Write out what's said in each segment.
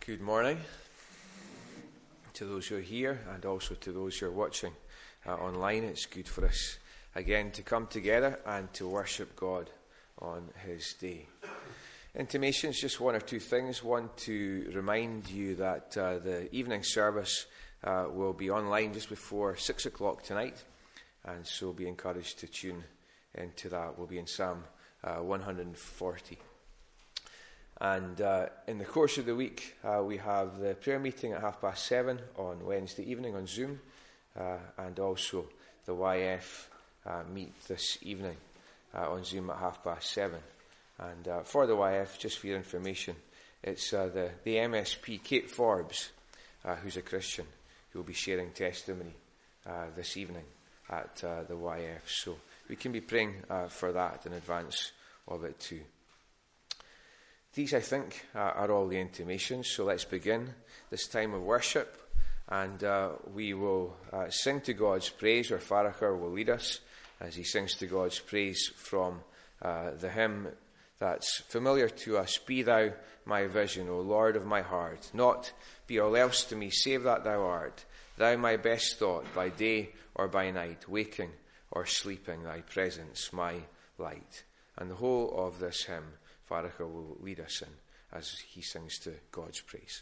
Good morning to those who are here and also to those who are watching online. It's good for us again to come together and to worship God on His day. Intimations, just one or two things. One, to remind you that the evening service will be online just before 6 o'clock tonight, and so be encouraged to tune into that. We'll be in Psalm 140. And in the course of the week, we have the prayer meeting at 7:30 on Wednesday evening on Zoom, and also the YF meet this evening on Zoom at 7:30. And for the YF, just for your information, it's the MSP, Kate Forbes, who's a Christian, who will be sharing testimony this evening at the YF. So we can be praying for that in advance of it too. These, I think, are all the intimations. So let's begin this time of worship, and we will sing to God's praise, or Farachar will lead us as he sings to God's praise from the hymn that's familiar to us. Be thou my vision, O Lord of my heart, not be all else to me save that thou art, thou my best thought by day or by night, waking or sleeping, thy presence my light. And the whole of this hymn Farachar will lead us in as he sings to God's praise.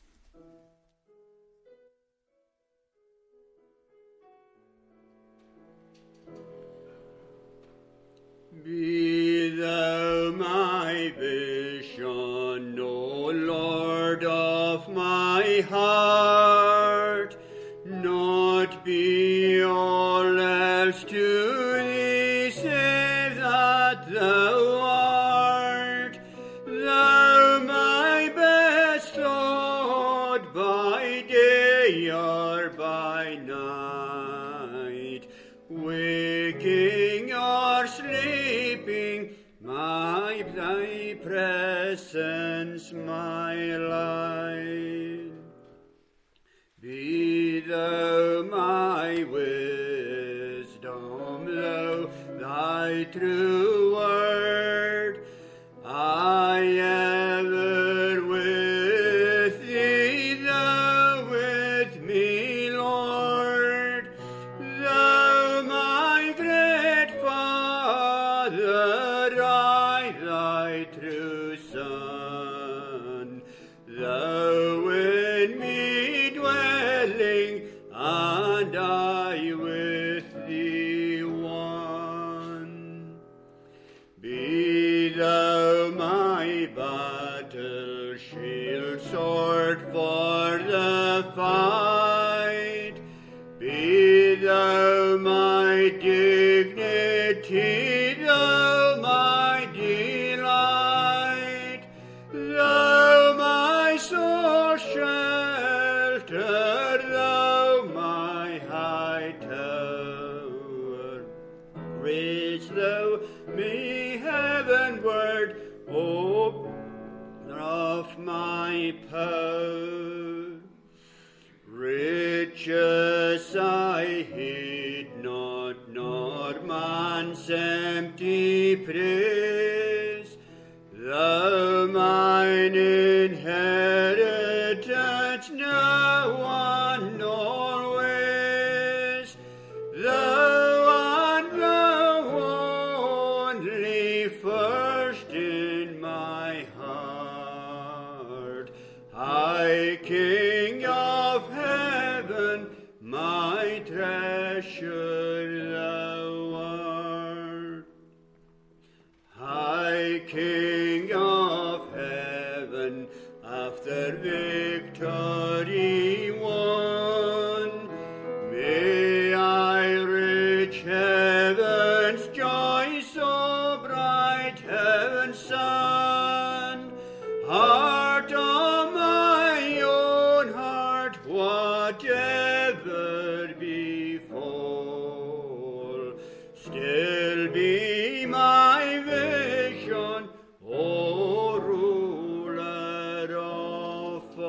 Be thou my vision, O Lord of my heart, not be all else to thee save that thou art, thou my best thought by day or by night, waking or sleeping, thy presence my light. Be thou my wisdom, thou thy true word, I ever with thee, thou with me, Lord, thou my great Father, I thy true Son, thou in me dwelling, and I with thee one. Be thou my battle shield, sword for the fight, be thou my dignity, thou my delight, thou my soul shelter, thou my high tower. Raise thou me heavenward, O of my power. Riches I heed not, nor man's empty praise, thou mine inheritance now and always, thou and thou only first in my heart, High King of heaven, my treasure thou art. High King of heaven, after victory won, may I reach heaven's joy, so bright heaven's sun. Heart of my own heart, whatever befall, still be my vision, O ruler of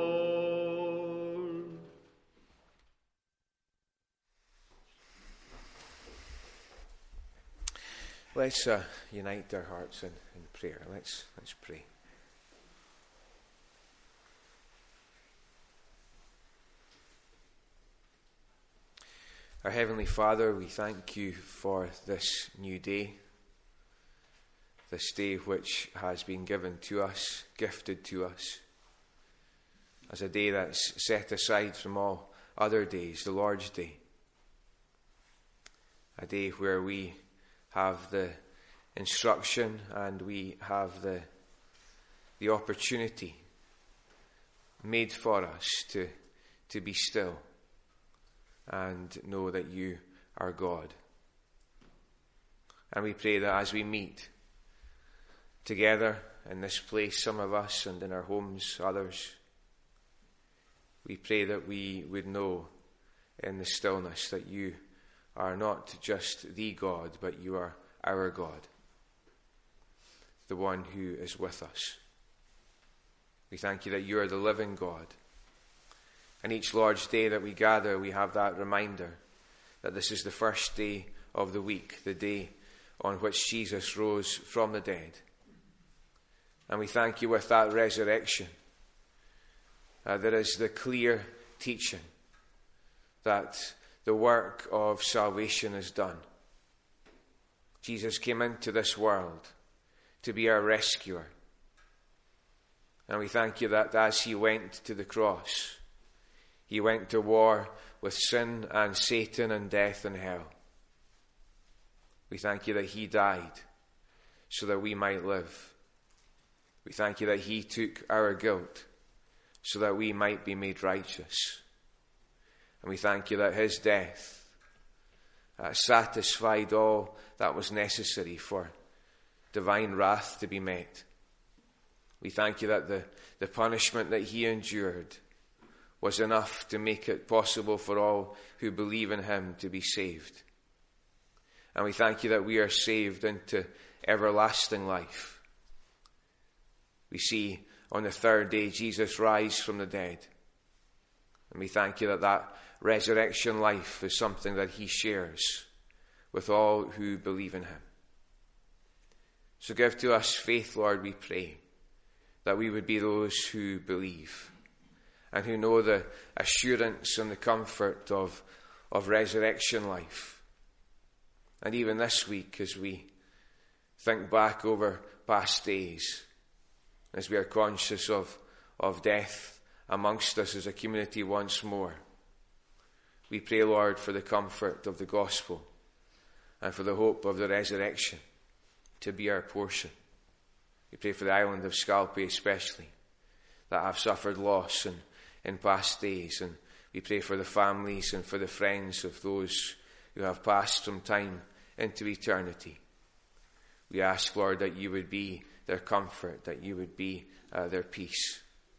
all. Let's unite our hearts in prayer. Let's pray. Our Heavenly Father, we thank you for this new day, this day which has been given to us, gifted to us, as a day that's set aside from all other days, the Lord's Day. A day where we have the instruction and we have the opportunity made for us to be still and know that you are God. And we pray that as we meet together in this place, some of us, and in our homes, others, we pray that we would know in the stillness that you are not just the God, but you are our God, the one who is with us. We thank you that you are the living God. And each Lord's Day that we gather, we have that reminder that this is the first day of the week, the day on which Jesus rose from the dead. And we thank you with that resurrection. There is the clear teaching that the work of salvation is done. Jesus came into this world to be our rescuer. And we thank you that as he went to the cross, he went to war with sin and Satan and death and hell. We thank you that he died so that we might live. We thank you that he took our guilt so that we might be made righteous. And we thank you that his death satisfied all that was necessary for divine wrath to be met. We thank you that the punishment that he endured was enough to make it possible for all who believe in him to be saved. And we thank you that we are saved into everlasting life. We see on the third day Jesus rise from the dead. And we thank you that resurrection life is something that he shares with all who believe in him. So give to us faith, Lord, we pray, that we would be those who believe and who know the assurance and the comfort of resurrection life. And even this week, as we think back over past days, as we are conscious of death amongst us as a community once more, we pray, Lord, for the comfort of the gospel and for the hope of the resurrection to be our portion. We pray for the island of Scalpe especially, that have suffered loss in past days. And we pray for the families and for the friends of those who have passed from time into eternity. We ask, Lord, that you would be their comfort, that you would be their peace.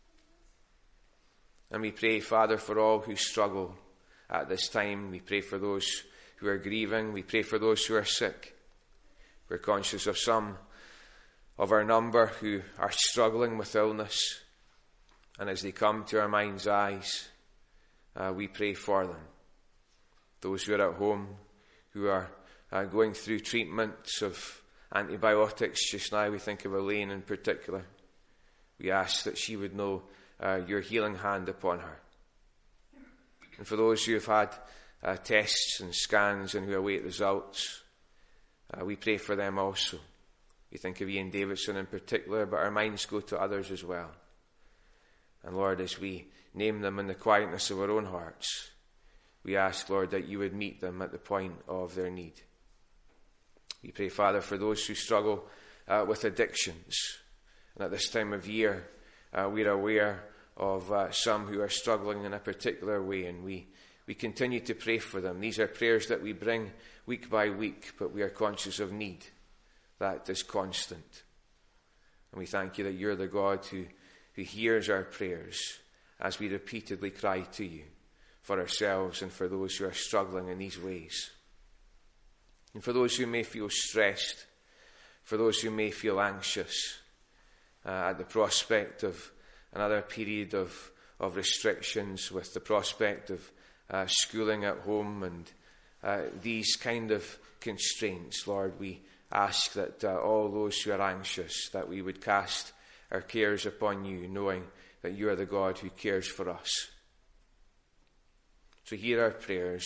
And we pray, Father, for all who struggle at this time. We pray for those who are grieving. We pray for those who are sick. We're conscious of some of our number who are struggling with illness. And as they come to our mind's eyes, we pray for them. Those who are at home, who are going through treatments of antibiotics just now, we think of Elaine in particular. We ask that she would know your healing hand upon her. And for those who have had tests and scans and who await results, we pray for them also. We think of Ian Davidson in particular, but our minds go to others as well. And Lord, as we name them in the quietness of our own hearts, we ask, Lord, that you would meet them at the point of their need. We pray, Father, for those who struggle with addictions. And at this time of year, we are aware of some who are struggling in a particular way, and we continue to pray for them. These are prayers that we bring week by week, but we are conscious of need that is constant. And we thank you that you're the God who hears our prayers as we repeatedly cry to you for ourselves and for those who are struggling in these ways. And for those who may feel stressed, for those who may feel anxious at the prospect of another period of restrictions, with the prospect of schooling at home and these kind of constraints, Lord, we ask that all those who are anxious, that we would cast our cares upon you, knowing that you are the God who cares for us. So hear our prayers,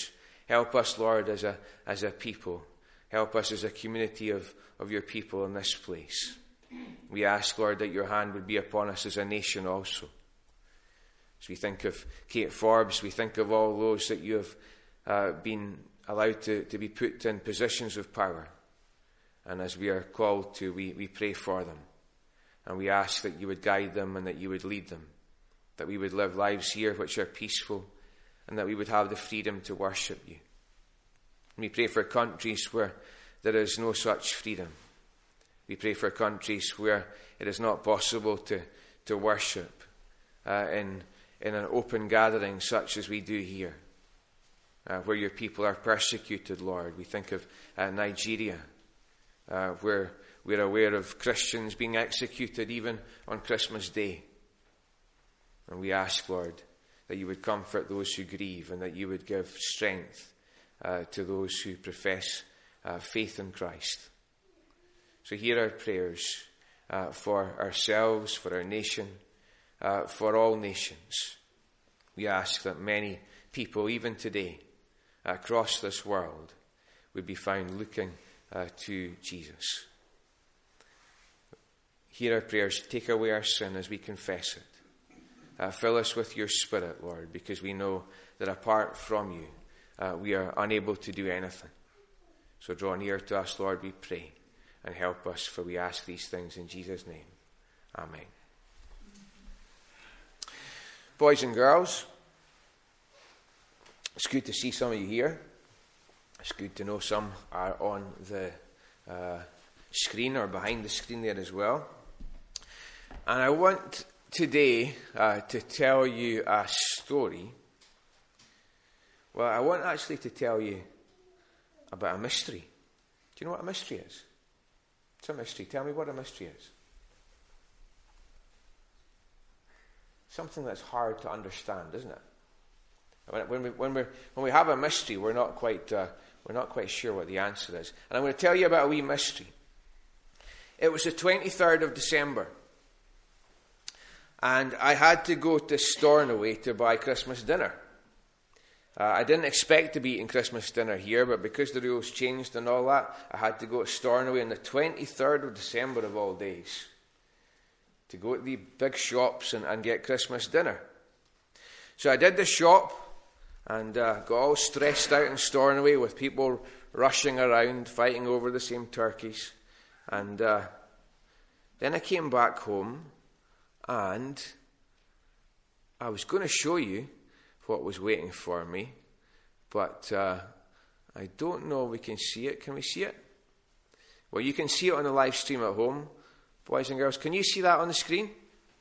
Help us, Lord, as a people. Help us as a community of your people in this place. We ask, Lord, that your hand would be upon us as a nation also. As we think of Kate Forbes, we think of all those that you have been allowed to be put in positions of power. And as we are called to, we pray for them. And we ask that you would guide them and that you would lead them. That we would live lives here which are peaceful and that we would have the freedom to worship you. And we pray for countries where there is no such freedom. We pray for countries where it is not possible to worship in an open gathering such as we do here, where your people are persecuted, Lord. We think of Nigeria, where we're aware of Christians being executed even on Christmas Day. And we ask, Lord, that you would comfort those who grieve and that you would give strength to those who profess faith in Christ. So hear our prayers for ourselves, for our nation, for all nations. We ask that many people, even today, across this world, would be found looking to Jesus. Hear our prayers. Take away our sin as we confess it. Fill us with your Spirit, Lord, because we know that apart from you, we are unable to do anything. So draw near to us, Lord, we pray, and help us, for we ask these things in Jesus' name. Amen. Boys and girls, it's good to see some of you here. It's good to know some are on the screen or behind the screen there as well. And I want today to tell you a story. Well, I want actually to tell you about a mystery. Do you know what a mystery is? It's a mystery. Tell me what a mystery is. Something that's hard to understand, isn't it? When we have a mystery, we're not quite sure what the answer is. And I'm going to tell you about a wee mystery. It was the 23rd of December. And I had to go to Stornoway to buy Christmas dinner. I didn't expect to be eating Christmas dinner here, but because the rules changed and all that, I had to go to Stornoway on the 23rd of December of all days to go to the big shops and get Christmas dinner. So I did the shop and got all stressed out in Stornoway with people rushing around, fighting over the same turkeys. And then I came back home and I was going to show you what was waiting for me, but I don't know if we can see it. Can we see it? Well, you can see it on the live stream at home. Boys and girls, can you see that on the screen?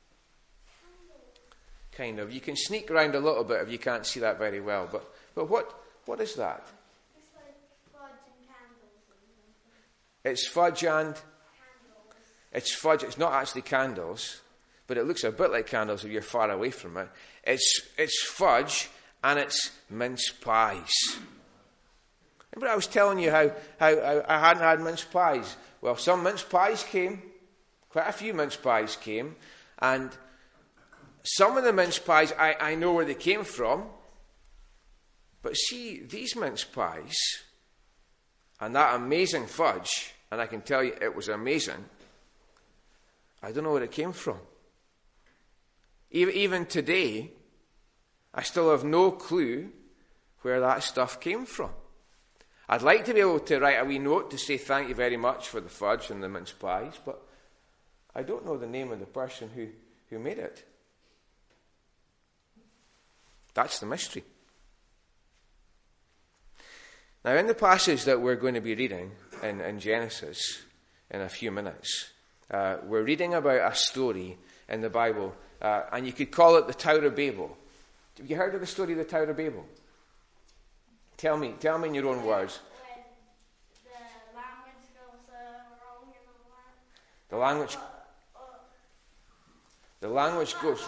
Kind of. You can sneak around a little bit if you can't see that very well. But what is that? It's like fudge and candles. It's fudge and... Candles. It's fudge. It's not actually candles, but it looks a bit like candles if you're far away from it. It's fudge and it's mince pies. Remember I was telling you how I hadn't had mince pies? Well, some mince pies came. Quite a few mince pies came. And some of the mince pies, I know where they came from. But see, these mince pies and that amazing fudge, and I can tell you it was amazing, I don't know where it came from. Even today, I still have no clue where that stuff came from. I'd like to be able to write a wee note to say thank you very much for the fudge and the mince pies, but I don't know the name of the person who made it. That's the mystery. Now, in the passage that we're going to be reading in Genesis in a few minutes, we're reading about a story in the Bible, and you could call it the Tower of Babel. Have you heard of the story of the Tower of Babel? Tell me in your own words. When the language goes wrong in the land. The language goes...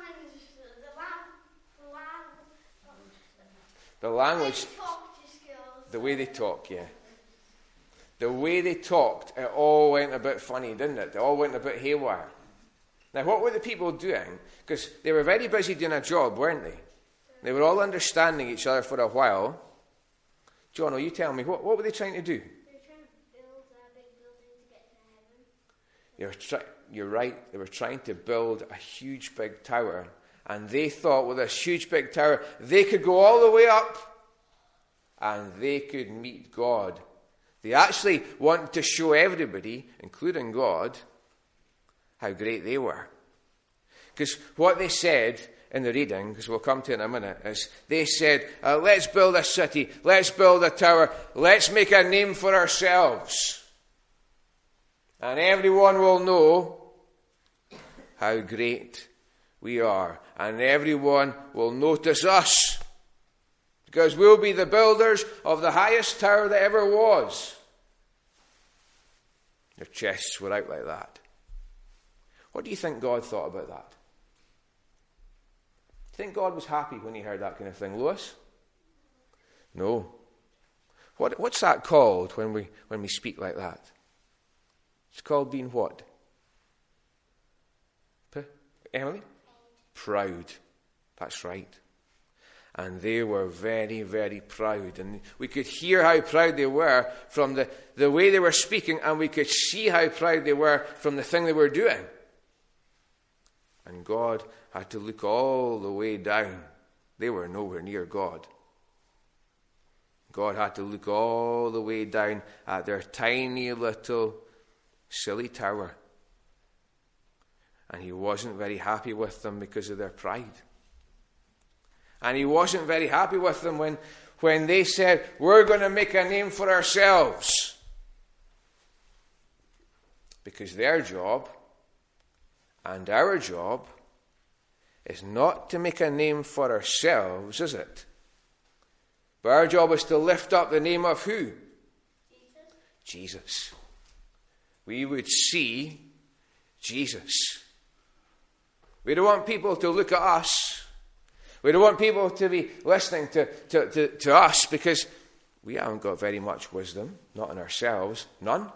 The language... The way they talk, yeah. The way they talked, it all went a bit funny, didn't it? It all went a bit haywire. Now, what were the people doing? Because they were very busy doing a job, weren't they? They were all understanding each other for a while. John, you tell me, what were they trying to do? They're trying to build a big building to get to heaven. You're right. They were trying to build a huge big tower. And they thought with this huge big tower, they could go all the way up and they could meet God. They actually wanted to show everybody, including God, how great they were. Because what they said in the reading, because we'll come to it in a minute, is they said, let's build a city, let's build a tower, let's make a name for ourselves. And everyone will know how great we are. And everyone will notice us. Because we'll be the builders of the highest tower that ever was. Their chests were out like that. What do you think God thought about that? Do you think God was happy when he heard that kind of thing, Lewis? No. What's that called when we speak like that? It's called being what? Emily? Proud. That's right. And they were very, very proud. And we could hear how proud they were from the way they were speaking, and we could see how proud they were from the thing they were doing. And God had to look all the way down. They were nowhere near God. God had to look all the way down at their tiny little silly tower. And he wasn't very happy with them because of their pride. And he wasn't very happy with them when they said, we're going to make a name for ourselves. Because their job and our job is not to make a name for ourselves, is it? But our job is to lift up the name of who? Jesus. We would see Jesus. We don't want people to look at us. We don't want people to be listening to us because we haven't got very much wisdom, not in ourselves, none.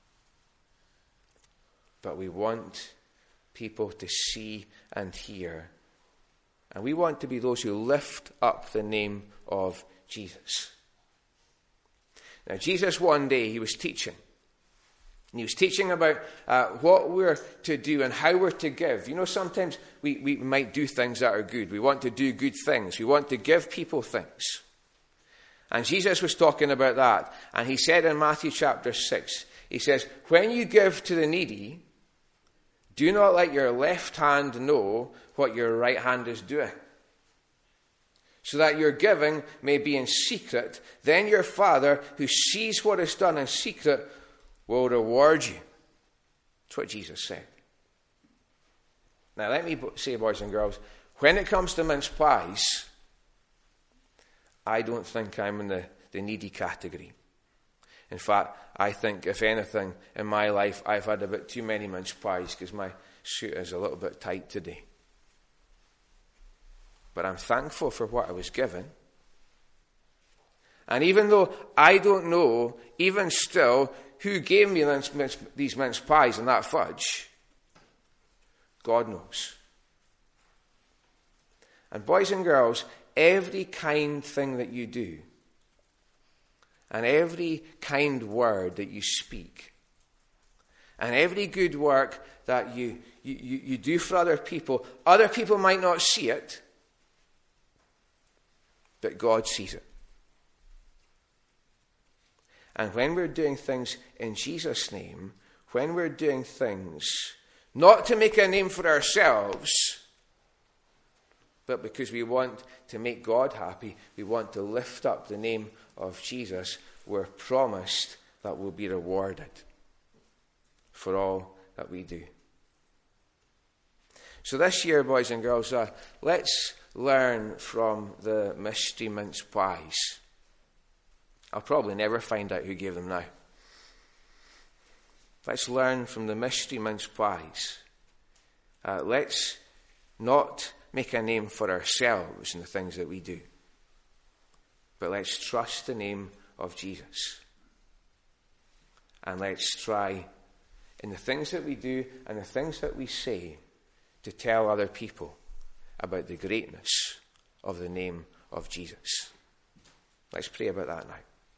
But we want people to see and hear. And we want to be those who lift up the name of Jesus. Now, Jesus one day, he was teaching. And he was teaching about what we're to do and how we're to give. You know, sometimes we might do things that are good. We want to do good things. We want to give people things. And Jesus was talking about that. And he said in Matthew chapter 6, he says, when you give to the needy, do not let your left hand know what your right hand is doing, so that your giving may be in secret. Then your Father, who sees what is done in secret, will reward you. That's what Jesus said. Now let me say, boys and girls, when it comes to mince pies, I don't think I'm in the needy category. In fact, I think, if anything, in my life, I've had a bit too many mince pies because my suit is a little bit tight today. But I'm thankful for what I was given. And even though I don't know, even still, who gave me these mince pies and that fudge, God knows. And boys and girls, every kind thing that you do, and every kind word that you speak, and every good work that you do for other people might not see it, but God sees it. And when we're doing things in Jesus' name, when we're doing things not to make a name for ourselves, but because we want to make God happy, we want to lift up the name of Jesus, we're promised that we'll be rewarded for all that we do. So this year, boys and girls, let's learn from the mystery mince pies. I'll probably never find out who gave them now. Let's learn from the mystery mince pies. Let's not make a name for ourselves in the things that we do, but let's trust the name of Jesus. And let's try, in the things that we do and the things that we say, to tell other people about the greatness of the name of Jesus. Let's pray about that now.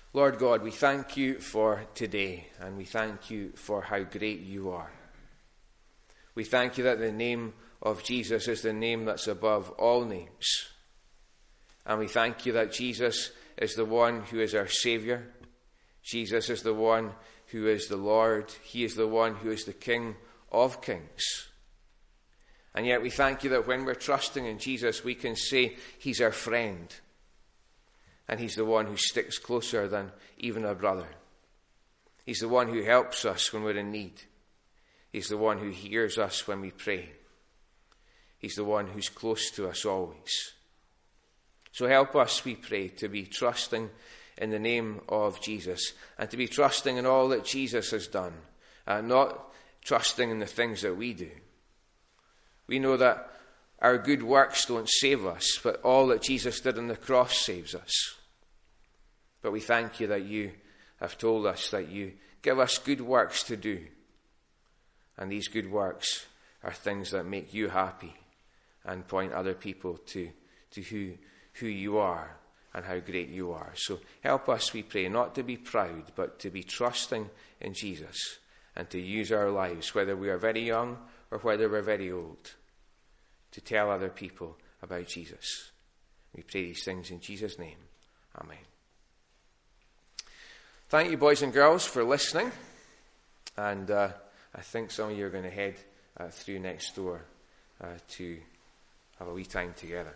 Lord God, we thank you for today, and we thank you for how great you are. We thank you that the name of Jesus is the name that's above all names. And we thank you that Jesus is the one who is our Saviour. Jesus is the one who is the Lord. He is the one who is the King of Kings. And yet we thank you that when we're trusting in Jesus, we can say he's our friend. And he's the one who sticks closer than even a brother. He's the one who helps us when we're in need. He's the one who hears us when we pray. He's the one who's close to us always. So help us, we pray, to be trusting in the name of Jesus and to be trusting in all that Jesus has done, not trusting in the things that we do. We know that our good works don't save us, but all that Jesus did on the cross saves us. But we thank you that you have told us that you give us good works to do. And these good works are things that make you happy and point other people to who you are and how great you are. So help us, we pray, not to be proud, but to be trusting in Jesus and to use our lives, whether we are very young or whether we're very old, to tell other people about Jesus. We pray these things in Jesus' name. Amen. Thank you, boys and girls, for listening. And I think some of you are going to head through next door to have a wee time together.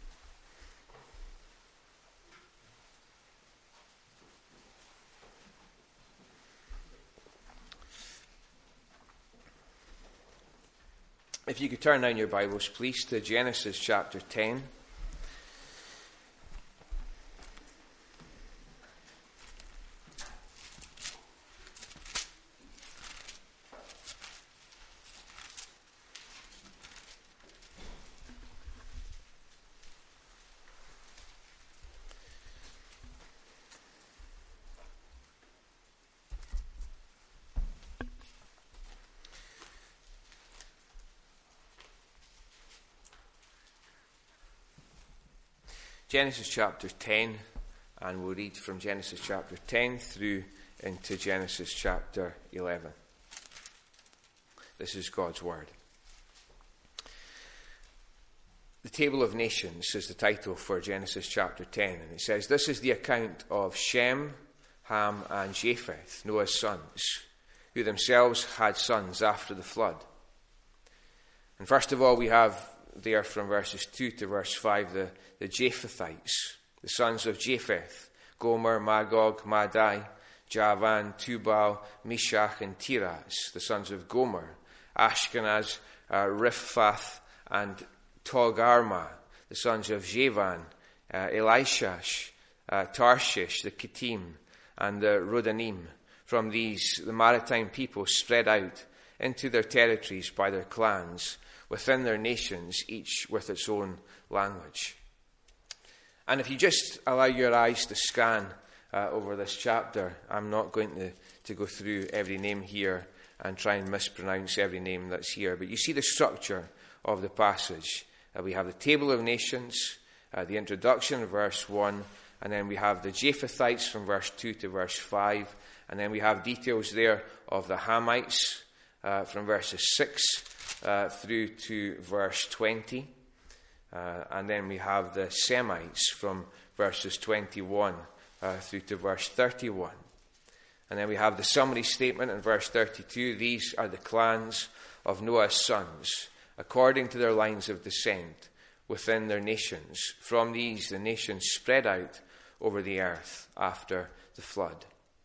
If you could turn down your Bibles, please, to Genesis chapter 10. Genesis chapter 10, and we'll read from Genesis chapter 10 through into Genesis chapter 11. This is God's Word. The Table of Nations is the title for Genesis chapter 10, and it says, "This is the account of Shem, Ham, and Japheth, Noah's sons, who themselves had sons after the flood." And first of all, we have there from verses 2 to verse 5, the Japhethites, the sons of Japheth, Gomer, Magog, Madai, Javan, Tubal, Meshach, and Tiras, the sons of Gomer, Ashkenaz, Riphath, and Togarmah, the sons of Javan, Elishash, Tarshish, the Kittim, and the Rodanim. From these, the maritime people spread out into their territories by their clans, within their nations, each with its own language. And if you just allow your eyes to scan over this chapter, I'm not going to go through every name here and try and mispronounce every name that's here, but you see the structure of the passage. We have the Table of Nations, the introduction, verse 1, and then we have the Japhethites from verse 2 to verse 5, and then we have details there of the Hamites from verses 6 through to verse 20. And then we have the Semites from verses 21 through to verse 31. And then we have the summary statement in verse 32. These are the clans of Noah's sons, according to their lines of descent, within their nations. From these, the nations spread out over the earth after the flood.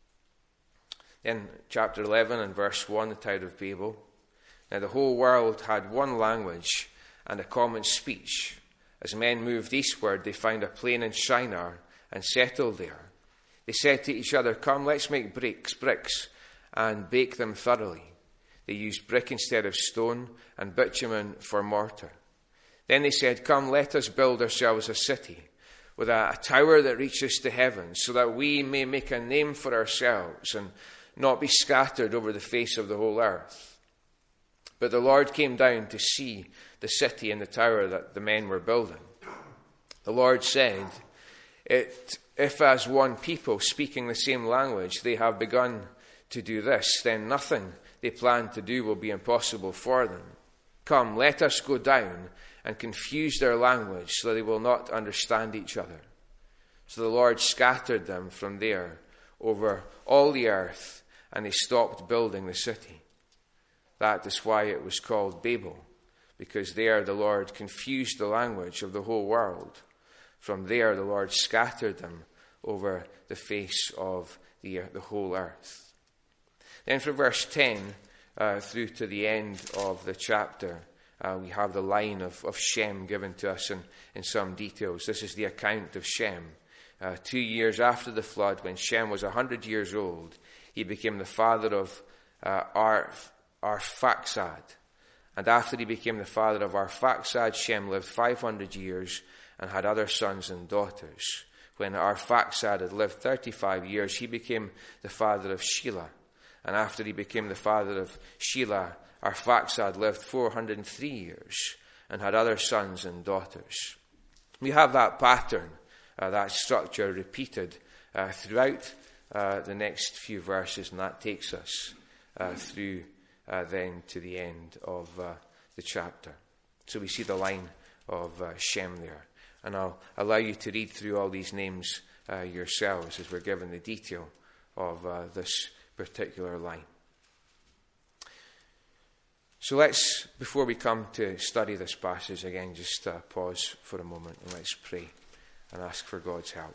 Then chapter 11 and verse 1, the Tower of Babel. Now the whole world had one language and a common speech. As men moved eastward, they found a plain in Shinar and settled there. They said to each other, "Come, let's make bricks, and bake them thoroughly." They used brick instead of stone, and bitumen for mortar. Then they said, "Come, let us build ourselves a city, with a tower that reaches to heaven, so that we may make a name for ourselves, and not be scattered over the face of the whole earth." But the Lord came down to see the city and the tower that the men were building. The Lord said, "It if as one people speaking the same language they have begun to do this, then nothing they plan to do will be impossible for them. Come, let us go down and confuse their language so they will not understand each other. So the Lord scattered them from there over all the earth, and they stopped building the city. That is why it was called Babel, because there the Lord confused the language of the whole world. From there the Lord scattered them over the face of the whole earth. Then from verse 10 through to the end of the chapter, we have the line of Shem given to us in some details. This is the account of Shem. 2 years after the flood, when Shem was 100 years old, he became the father of Arphaxad. And after he became the father of Arphaxad, Shem lived 500 years and had other sons and daughters. When Arphaxad had lived 35 years, he became the father of Shelah. And after he became the father of Shelah, Arphaxad lived 403 years and had other sons and daughters. We have that pattern, that structure repeated throughout the next few verses, and that takes us through then to the end of the chapter. So we see the line of Shem there. And I'll allow you to read through all these names yourselves as we're given the detail of this particular line. So let's, before we come to study this passage again, just pause for a moment and let's pray and ask for God's help.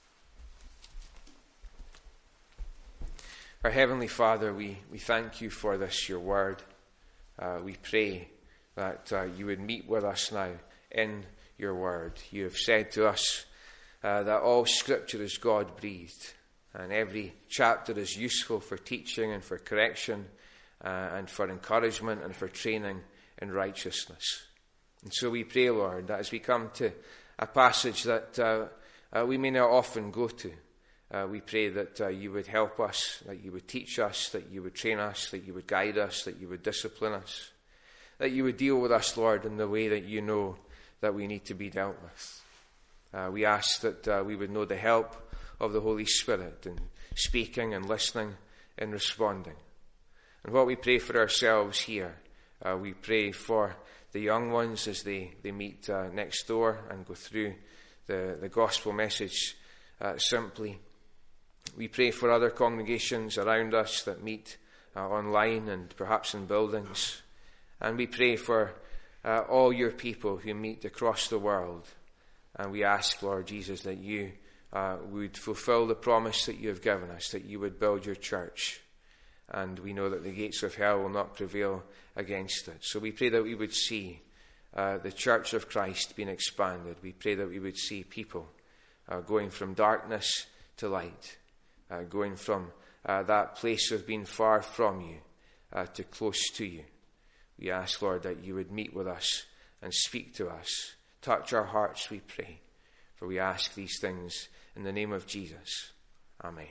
Our Heavenly Father, we thank you for this, your word. We pray that you would meet with us now in your word. You have said to us that all Scripture is God-breathed, and every chapter is useful for teaching and for correction and for encouragement and for training in righteousness. And so we pray, Lord, that as we come to a passage that we may not often go to, we pray that you would help us, that you would teach us, that you would train us, that you would guide us, that you would discipline us, that you would deal with us, Lord, in the way that you know that we need to be dealt with. We ask that we would know the help of the Holy Spirit in speaking and listening and responding. And what we pray for ourselves here, we pray for the young ones as they meet next door and go through the gospel message simply. We pray for other congregations around us that meet online and perhaps in buildings. And we pray for all your people who meet across the world. And we ask, Lord Jesus, that you would fulfill the promise that you have given us, that you would build your church. And we know that the gates of hell will not prevail against it. So we pray that we would see the church of Christ being expanded. We pray that we would see people going from darkness to light, going from that place of being far from you to close to you. We ask, Lord, that you would meet with us and speak to us. Touch our hearts, we pray. For we ask these things in the name of Jesus. Amen.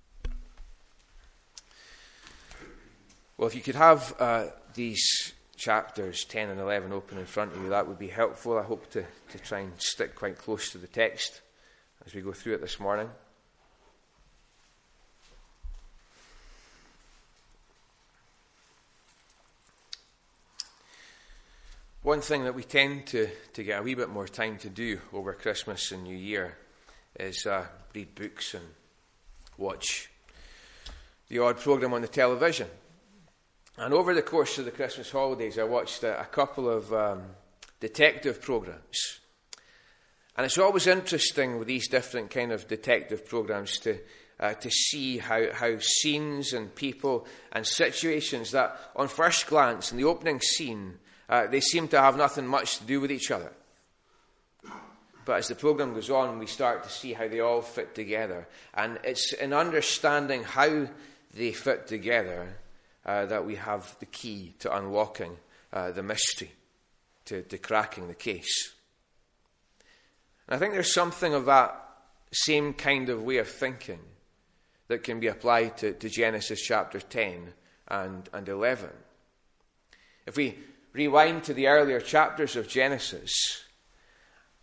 Well, if you could have these chapters 10 and 11 open in front of you, that would be helpful. I hope to try and stick quite close to the text as we go through it this morning. One thing that we tend to get a wee bit more time to do over Christmas and New Year is read books and watch the odd programme on the television. And over the course of the Christmas holidays, I watched a couple of detective programmes. And it's always interesting with these different kind of detective programmes to see how scenes and people and situations that on first glance in the opening scene, they seem to have nothing much to do with each other. But as the programme goes on, we start to see how they all fit together. And it's in understanding how they fit together that we have the key to unlocking the mystery, to cracking the case. And I think there's something of that same kind of way of thinking that can be applied to Genesis chapter 10 and 11. If we rewind to the earlier chapters of Genesis,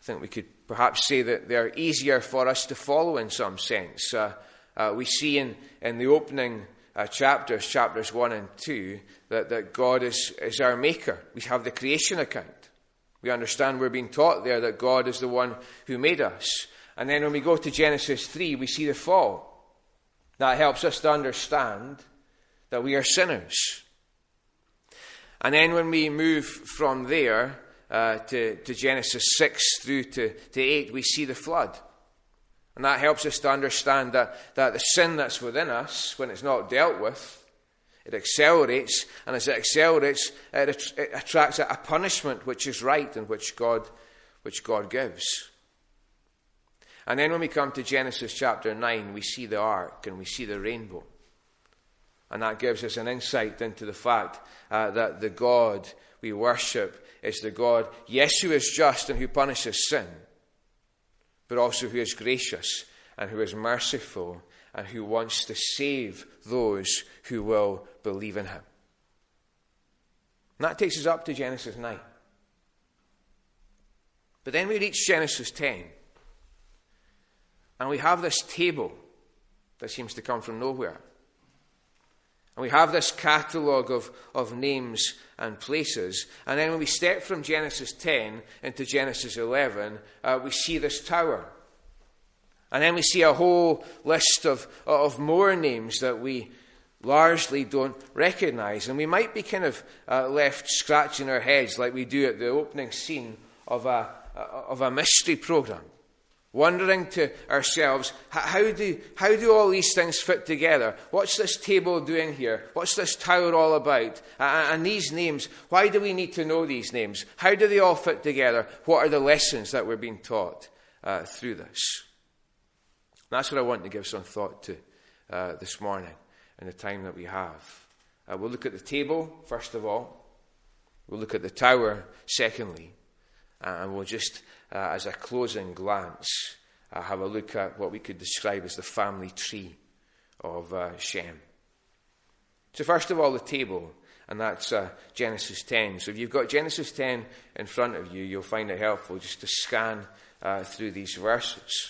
think we could perhaps say that they're easier for us to follow in some sense. We see in the opening chapters 1 and 2, that God is our maker. We have the creation account. We understand, we're being taught there that God is the one who made us. And then when we go to Genesis 3, we see the fall. That helps us to understand that we are sinners. And then when we move from there to Genesis 6 through to 8, we see the flood. And that helps us to understand that the sin that's within us, when it's not dealt with, it accelerates. And as it accelerates, it attracts a punishment which is right and which God gives. And then when we come to Genesis chapter 9, we see the ark and we see the rainbow. And that gives us an insight into the fact that the God we worship is the God, yes, who is just and who punishes sin, but also who is gracious and who is merciful and who wants to save those who will believe in him. And that takes us up to Genesis 9. But then we reach Genesis 10. And we have this table that seems to come from nowhere. And we have this catalogue of names and places. And then when we step from Genesis 10 into Genesis 11, we see this tower. And then we see a whole list of more names that we largely don't recognize. And we might be kind of left scratching our heads like we do at the opening scene of a mystery program. Wondering to ourselves, how do all these things fit together? What's this table doing here? What's this tower all about? And these names, why do we need to know these names? How do they all fit together? What are the lessons that we're being taught through this? That's what I want to give some thought to this morning in the time that we have. We'll look at the table, first of all. We'll look at the tower, secondly. And we'll just, as a closing glance, have a look at what we could describe as the family tree of Shem. So first of all, the table, and that's Genesis 10. So if you've got Genesis 10 in front of you, you'll find it helpful just to scan through these verses.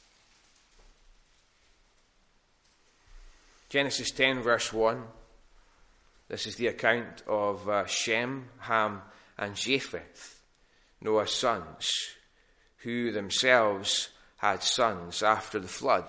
Genesis 10, verse 1. This is the account of Shem, Ham, and Japheth, Noah's sons, who themselves had sons after the flood.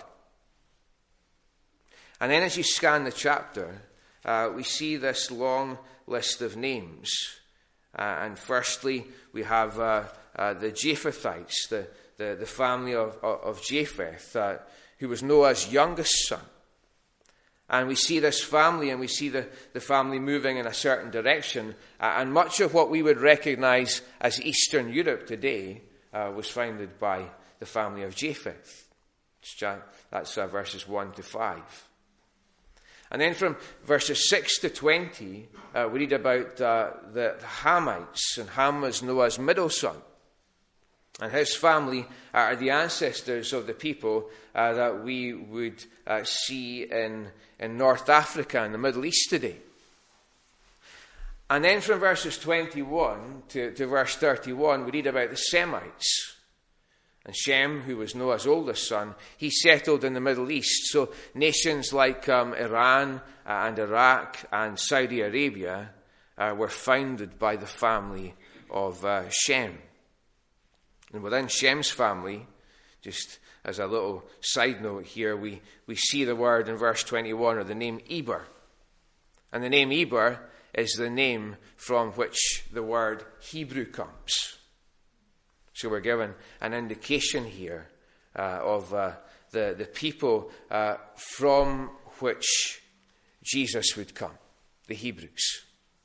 And then as you scan the chapter, we see this long list of names. And firstly, we have the Japhethites, the family of Japheth, who was Noah's youngest son. And we see this family, and we see the family moving in a certain direction. And much of what we would recognize as Eastern Europe today was founded by the family of Japheth. That's verses 1 to 5. And then from verses 6 to 20, we read about the Hamites. And Ham was Noah's middle son. And his family are the ancestors of the people that we would see in North Africa and the Middle East today. And then from verses 21 to verse 31, we read about the Semites. And Shem, who was Noah's oldest son, he settled in the Middle East. So nations like Iran and Iraq and Saudi Arabia were founded by the family of Shem. And within Shem's family, just as a little side note here, we see the word in verse 21, or the name Eber. And the name Eber is the name from which the word Hebrew comes. So we're given an indication here of the people from which Jesus would come, the Hebrews.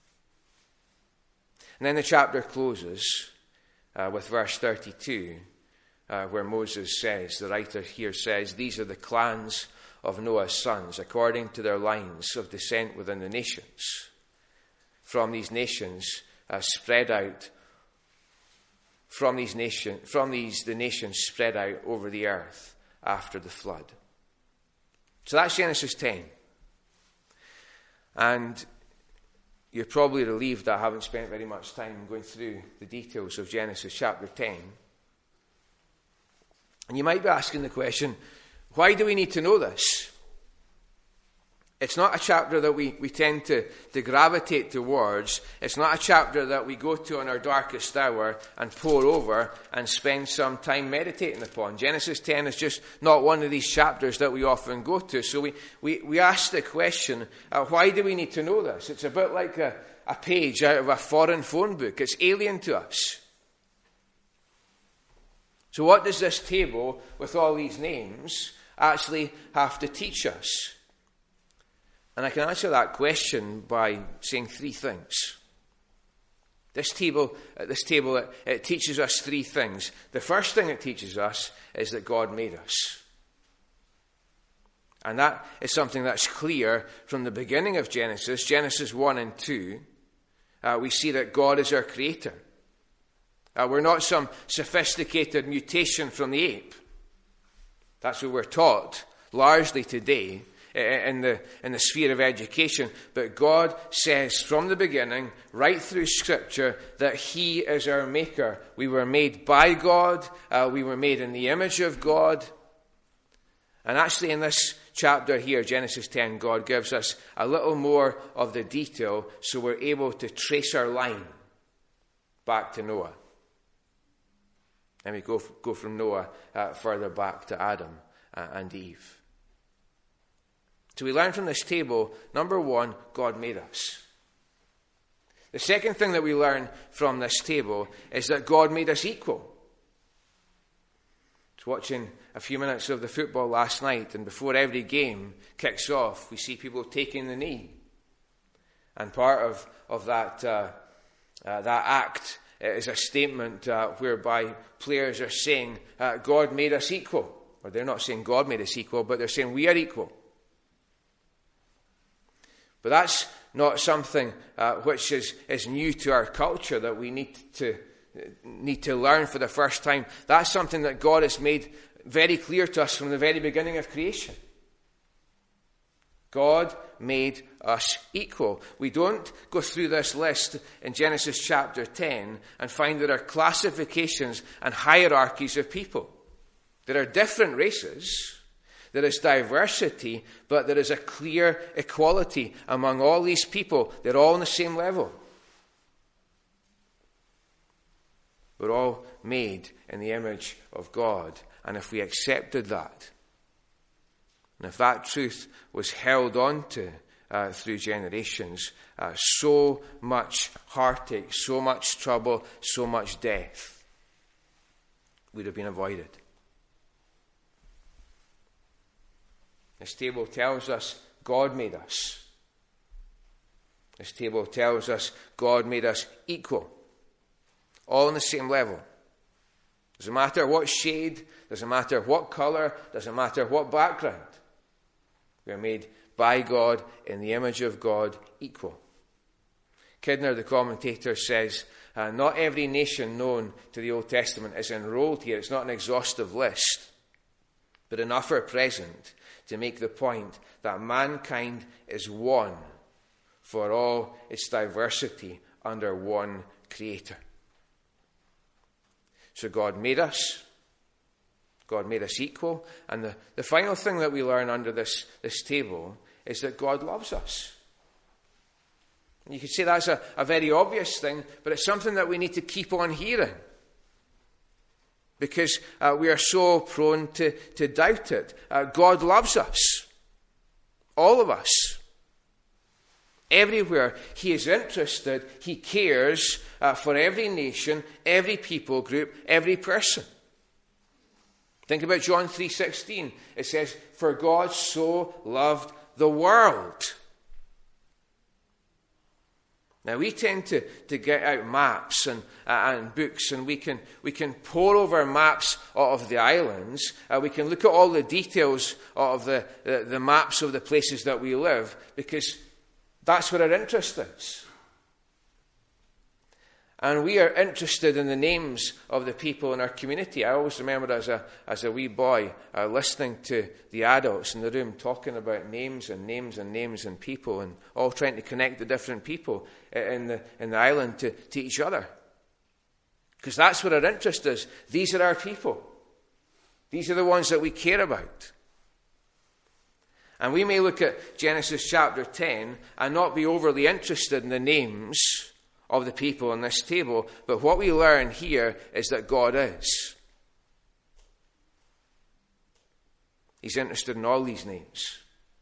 And then the chapter closes with verse 32, where Moses says, the writer here says, these are the clans of Noah's sons, according to their lines of descent within the nations. From these nations spread out, the nations spread out over the earth after the flood. So that's Genesis 10. And you're probably relieved that I haven't spent very much time going through the details of Genesis chapter 10. And you might be asking the question, why do we need to know this? It's not a chapter that we tend to gravitate towards. It's not a chapter that we go to on our darkest hour and pore over and spend some time meditating upon. Genesis 10 is just not one of these chapters that we often go to. So we ask the question, why do we need to know this? It's a bit like a page out of a foreign phone book. It's alien to us. So what does this table with all these names actually have to teach us? And I can answer that question by saying three things. This table, it teaches us three things. The first thing it teaches us is that God made us. And that is something that's clear from the beginning of Genesis, Genesis 1 and 2. We see that God is our creator. We're not some sophisticated mutation from the ape. That's what we're taught largely today in the sphere of education. But God says from the beginning, right through Scripture, that He is our maker. We were made by God. We were made in the image of God. And actually in this chapter here, Genesis 10, God gives us a little more of the detail so we're able to trace our line back to Noah. And we go from Noah further back to Adam and Eve. So we learn from this table, number one, God made us. The second thing that we learn from this table is that God made us equal. I was watching a few minutes of the football last night, and before every game kicks off, we see people taking the knee. And part of that act is a statement whereby players are saying, God made us equal. Or they're not saying God made us equal, but they're saying we are equal. But that's not something which is new to our culture that we need to learn for the first time. That's something that God has made very clear to us from the very beginning of creation. God made us equal. We don't go through this list in Genesis chapter 10 and find there are classifications and hierarchies of people. There are different races. There is diversity, but there is a clear equality among all these people. They're all on the same level. We're all made in the image of God. And if we accepted that, and if that truth was held on to through generations, so much heartache, so much trouble, so much death would have been avoided. This table tells us God made us. This table tells us God made us equal. All on the same level. Doesn't matter what shade, doesn't matter what colour, doesn't matter what background. We are made by God, in the image of God, equal. Kidner, the commentator, says, not every nation known to the Old Testament is enrolled here. It's not an exhaustive list. But enough are present to make the point that mankind is one for all its diversity under one Creator. So God made us. God made us equal. And the final thing that we learn under this table is that God loves us. And you could say that's a very obvious thing, but it's something that we need to keep on hearing. Because we are so prone to doubt it. God loves us. All of us. Everywhere He is interested, He cares for every nation, every people group, every person. Think about John 3:16. It says, "For God so loved the world." Now we tend to get out maps and books, and we can pore over maps of the islands. We can look at all the details of the maps of the places that we live, because that's what our interest is. And we are interested in the names of the people in our community. I always remember as a wee boy listening to the adults in the room talking about names and names and names and people, and all trying to connect the different people in the island to each other. Because that's what our interest is. These are our people. These are the ones that we care about. And we may look at Genesis chapter 10 and not be overly interested in the names of the people on this table, but what we learn here is that God is. He's interested in all these names.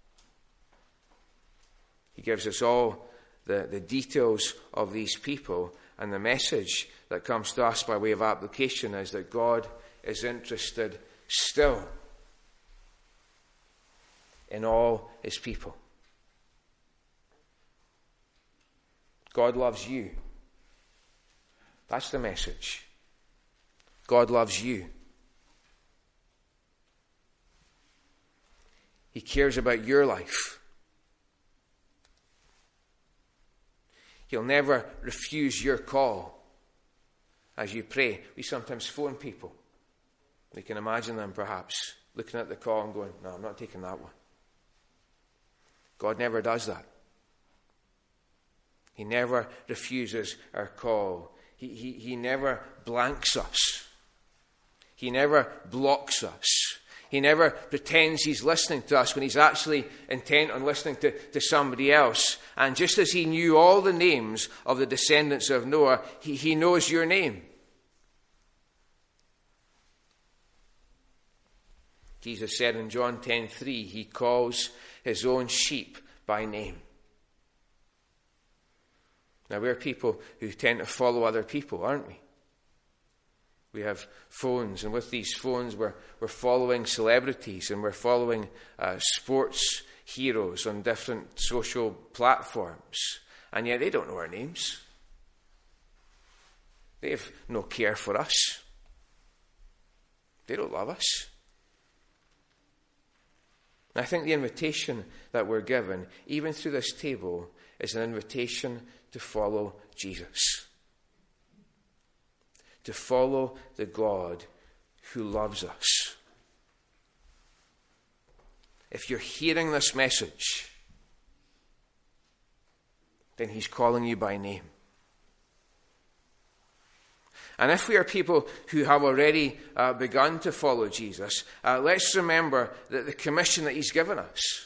He gives us all the details of these people, and the message that comes to us by way of application is that God is interested still in all his people. God loves you. That's the message. God loves you. He cares about your life. He'll never refuse your call as you pray. We sometimes phone people. We can imagine them perhaps looking at the call and going, no, I'm not taking that one. God never does that. He never refuses our call. He never blanks us. He never blocks us. He never pretends he's listening to us when he's actually intent on listening to somebody else. And just as he knew all the names of the descendants of Noah, he knows your name. Jesus said in John 10:3, he calls his own sheep by name. Now, we're people who tend to follow other people, aren't we? We have phones, and with these phones we're following celebrities, and we're following sports heroes on different social platforms, and yet they don't know our names. They have no care for us. They don't love us. And I think the invitation that we're given, even through this table, is an invitation to follow Jesus. To follow the God who loves us. If you're hearing this message, then he's calling you by name. And if we are people who have already begun to follow Jesus, let's remember that the commission that he's given us.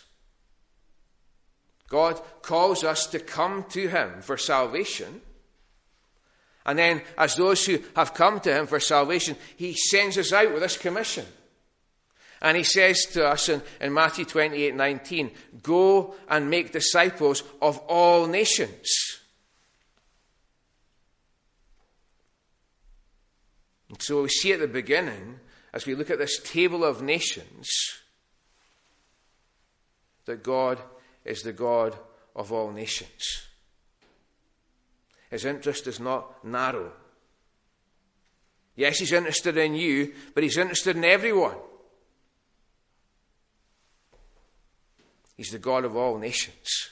God calls us to come to him for salvation. And then, as those who have come to him for salvation, he sends us out with this commission. And he says to us in Matthew 28:19, go and make disciples of all nations. And so we see at the beginning, as we look at this table of nations, that God is the God of all nations. His interest is not narrow. Yes, he's interested in you, but he's interested in everyone. He's the God of all nations.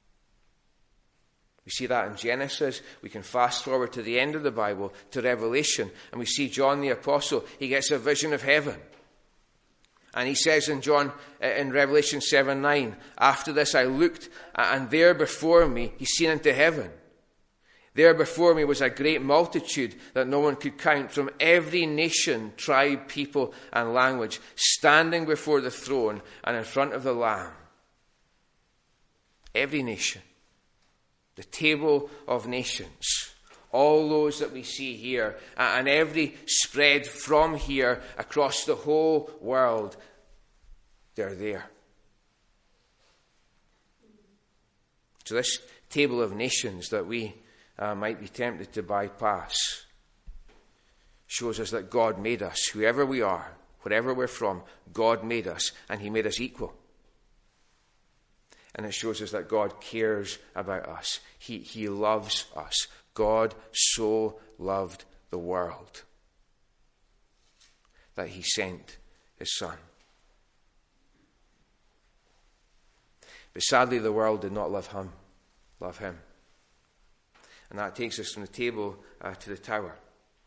We see that in Genesis. We can fast forward to the end of the Bible, to Revelation, and we see John the Apostle. He gets a vision of heaven. And he says in Revelation 7:9, after this I looked, and there before me, he's seen into heaven. There before me was a great multitude that no one could count, from every nation, tribe, people, and language, standing before the throne and in front of the Lamb. Every nation. The table of nations. All those that we see here, and every spread from here across the whole world, they're there. So this table of nations that we might be tempted to bypass shows us that God made us, whoever we are, wherever we're from, God made us, and he made us equal. And it shows us that God cares about us. He loves us. God so loved the world that he sent his Son. But sadly, the world did not love him. And that takes us from the table to the tower.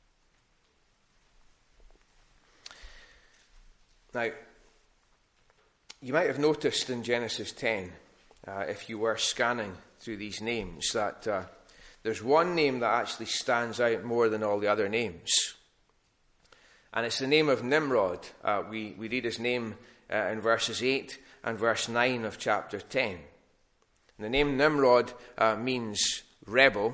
Now, you might have noticed in Genesis 10, if you were scanning through these names, that there's one name that actually stands out more than all the other names. And it's the name of Nimrod. We read his name in verses 8 and verse 9 of chapter 10. And the name Nimrod means rebel.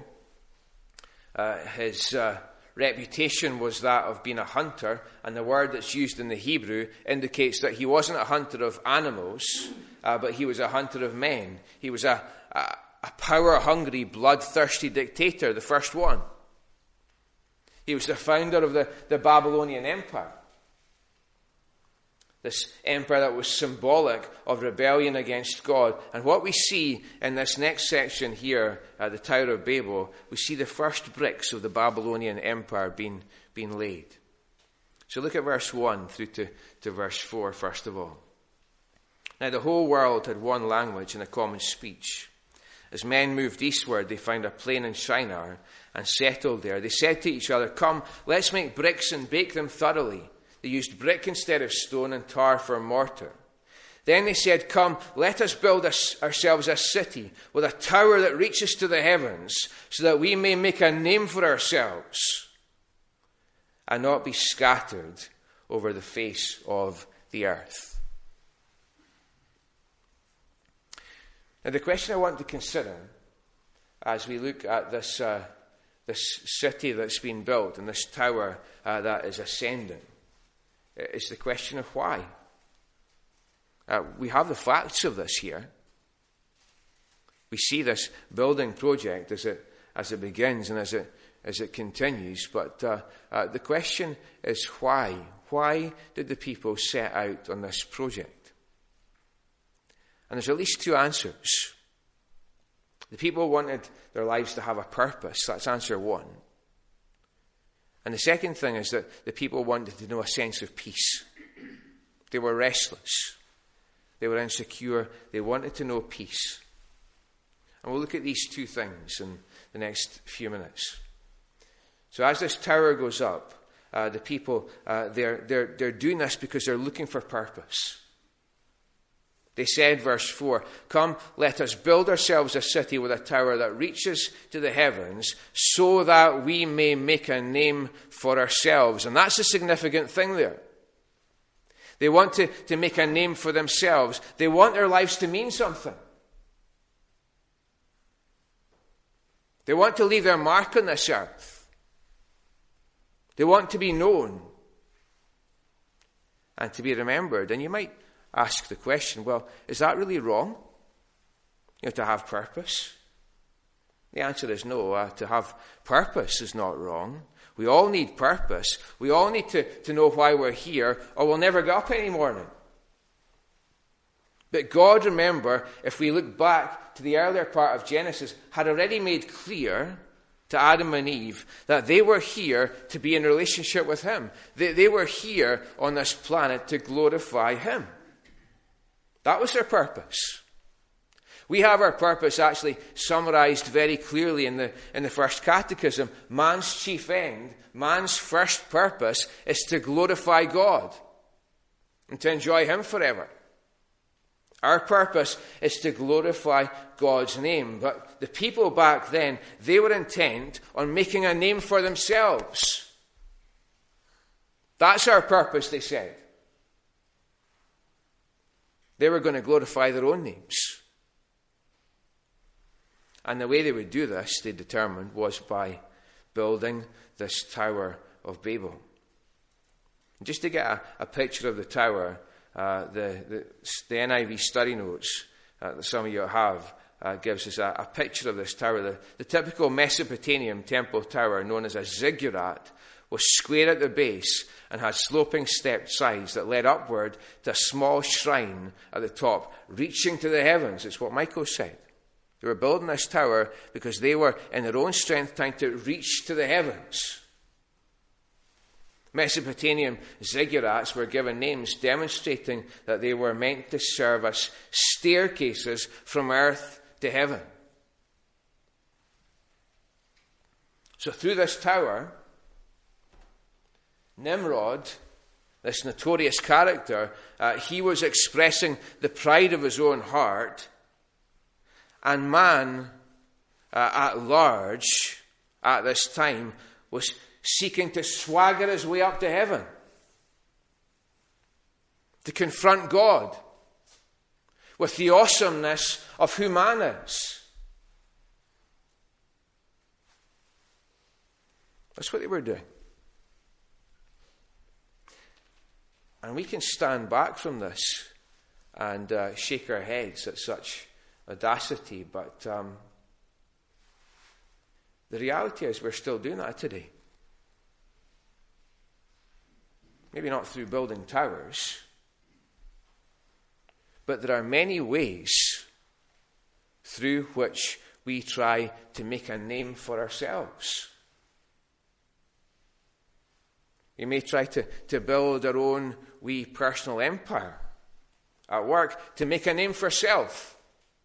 His reputation was that of being a hunter, and the word that's used in the Hebrew indicates that he wasn't a hunter of animals, but he was a hunter of men. He was a power-hungry, bloodthirsty dictator, the first one. He was the founder of the Babylonian Empire. This empire that was symbolic of rebellion against God. And what we see in this next section here at the Tower of Babel, we see the first bricks of the Babylonian Empire being laid. So look at verse 1 through to verse 4 first of all. Now the whole world had one language and a common speech. As men moved eastward, they found a plain in Shinar and settled there. They said to each other, "Come, let's make bricks and bake them thoroughly." They used brick instead of stone and tar for mortar. Then they said, "Come, let us build ourselves a city with a tower that reaches to the heavens, so that we may make a name for ourselves and not be scattered over the face of the earth." Now, the question I want to consider as we look at this city that's been built and this tower that is ascending is the question of why. We have the facts of this here. We see this building project as it begins and as it continues. But the question is why? Why did the people set out on this project? And there's at least two answers. The people wanted their lives to have a purpose. That's answer one. And the second thing is that the people wanted to know a sense of peace. They were restless. They were insecure. They wanted to know peace. And we'll look at these two things in the next few minutes. So as this tower goes up, the people, they're doing this because they're looking for purpose. They said, verse 4, "Come, let us build ourselves a city with a tower that reaches to the heavens, so that we may make a name for ourselves." And that's a significant thing there. They want to make a name for themselves. They want their lives to mean something. They want to leave their mark on this earth. They want to be known and to be remembered. And you might ask the question, well, is that really wrong? To have purpose? The answer is no. To have purpose is not wrong. We all need purpose. We all need to know why we're here, or we'll never get up any morning. But God, remember, if we look back to the earlier part of Genesis, had already made clear to Adam and Eve that they were here to be in relationship with Him. They were here on this planet to glorify Him. That was their purpose. We have our purpose actually summarized very clearly in the first catechism. Man's chief end, man's first purpose is to glorify God and to enjoy Him forever. Our purpose is to glorify God's name. But the people back then, they were intent on making a name for themselves. That's our purpose, they said. They were going to glorify their own names. And the way they would do this, they determined, was by building this Tower of Babel. Just to get a picture of the tower, the NIV study notes that some of you have gives us a picture of this tower. The typical Mesopotamian temple tower, known as a ziggurat, was square at the base and had sloping stepped sides that led upward to a small shrine at the top, reaching to the heavens. It's what Michael said. They were building this tower because they were, in their own strength, trying to reach to the heavens. Mesopotamian ziggurats were given names demonstrating that they were meant to serve as staircases from earth to heaven. So through this tower, Nimrod, this notorious character, he was expressing the pride of his own heart, and man at large at this time was seeking to swagger his way up to heaven. to confront God with the awesomeness of who man is. That's what they were doing. And we can stand back from this and shake our heads at such audacity, but the reality is we're still doing that today. Maybe not through building towers, but there are many ways through which we try to make a name for ourselves. We may try to build our own wee personal empire at work to make a name for self.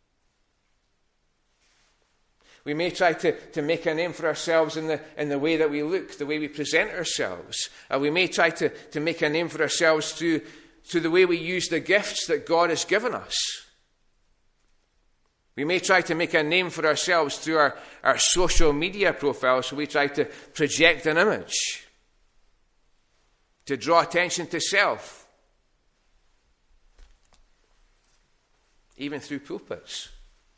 We may try to make a name for ourselves in the way that we look, the way we present ourselves. We may try to make a name for ourselves through the way we use the gifts that God has given us. We may try to make a name for ourselves through our social media profiles, so we try to project an image to draw attention to self. Even through pulpits,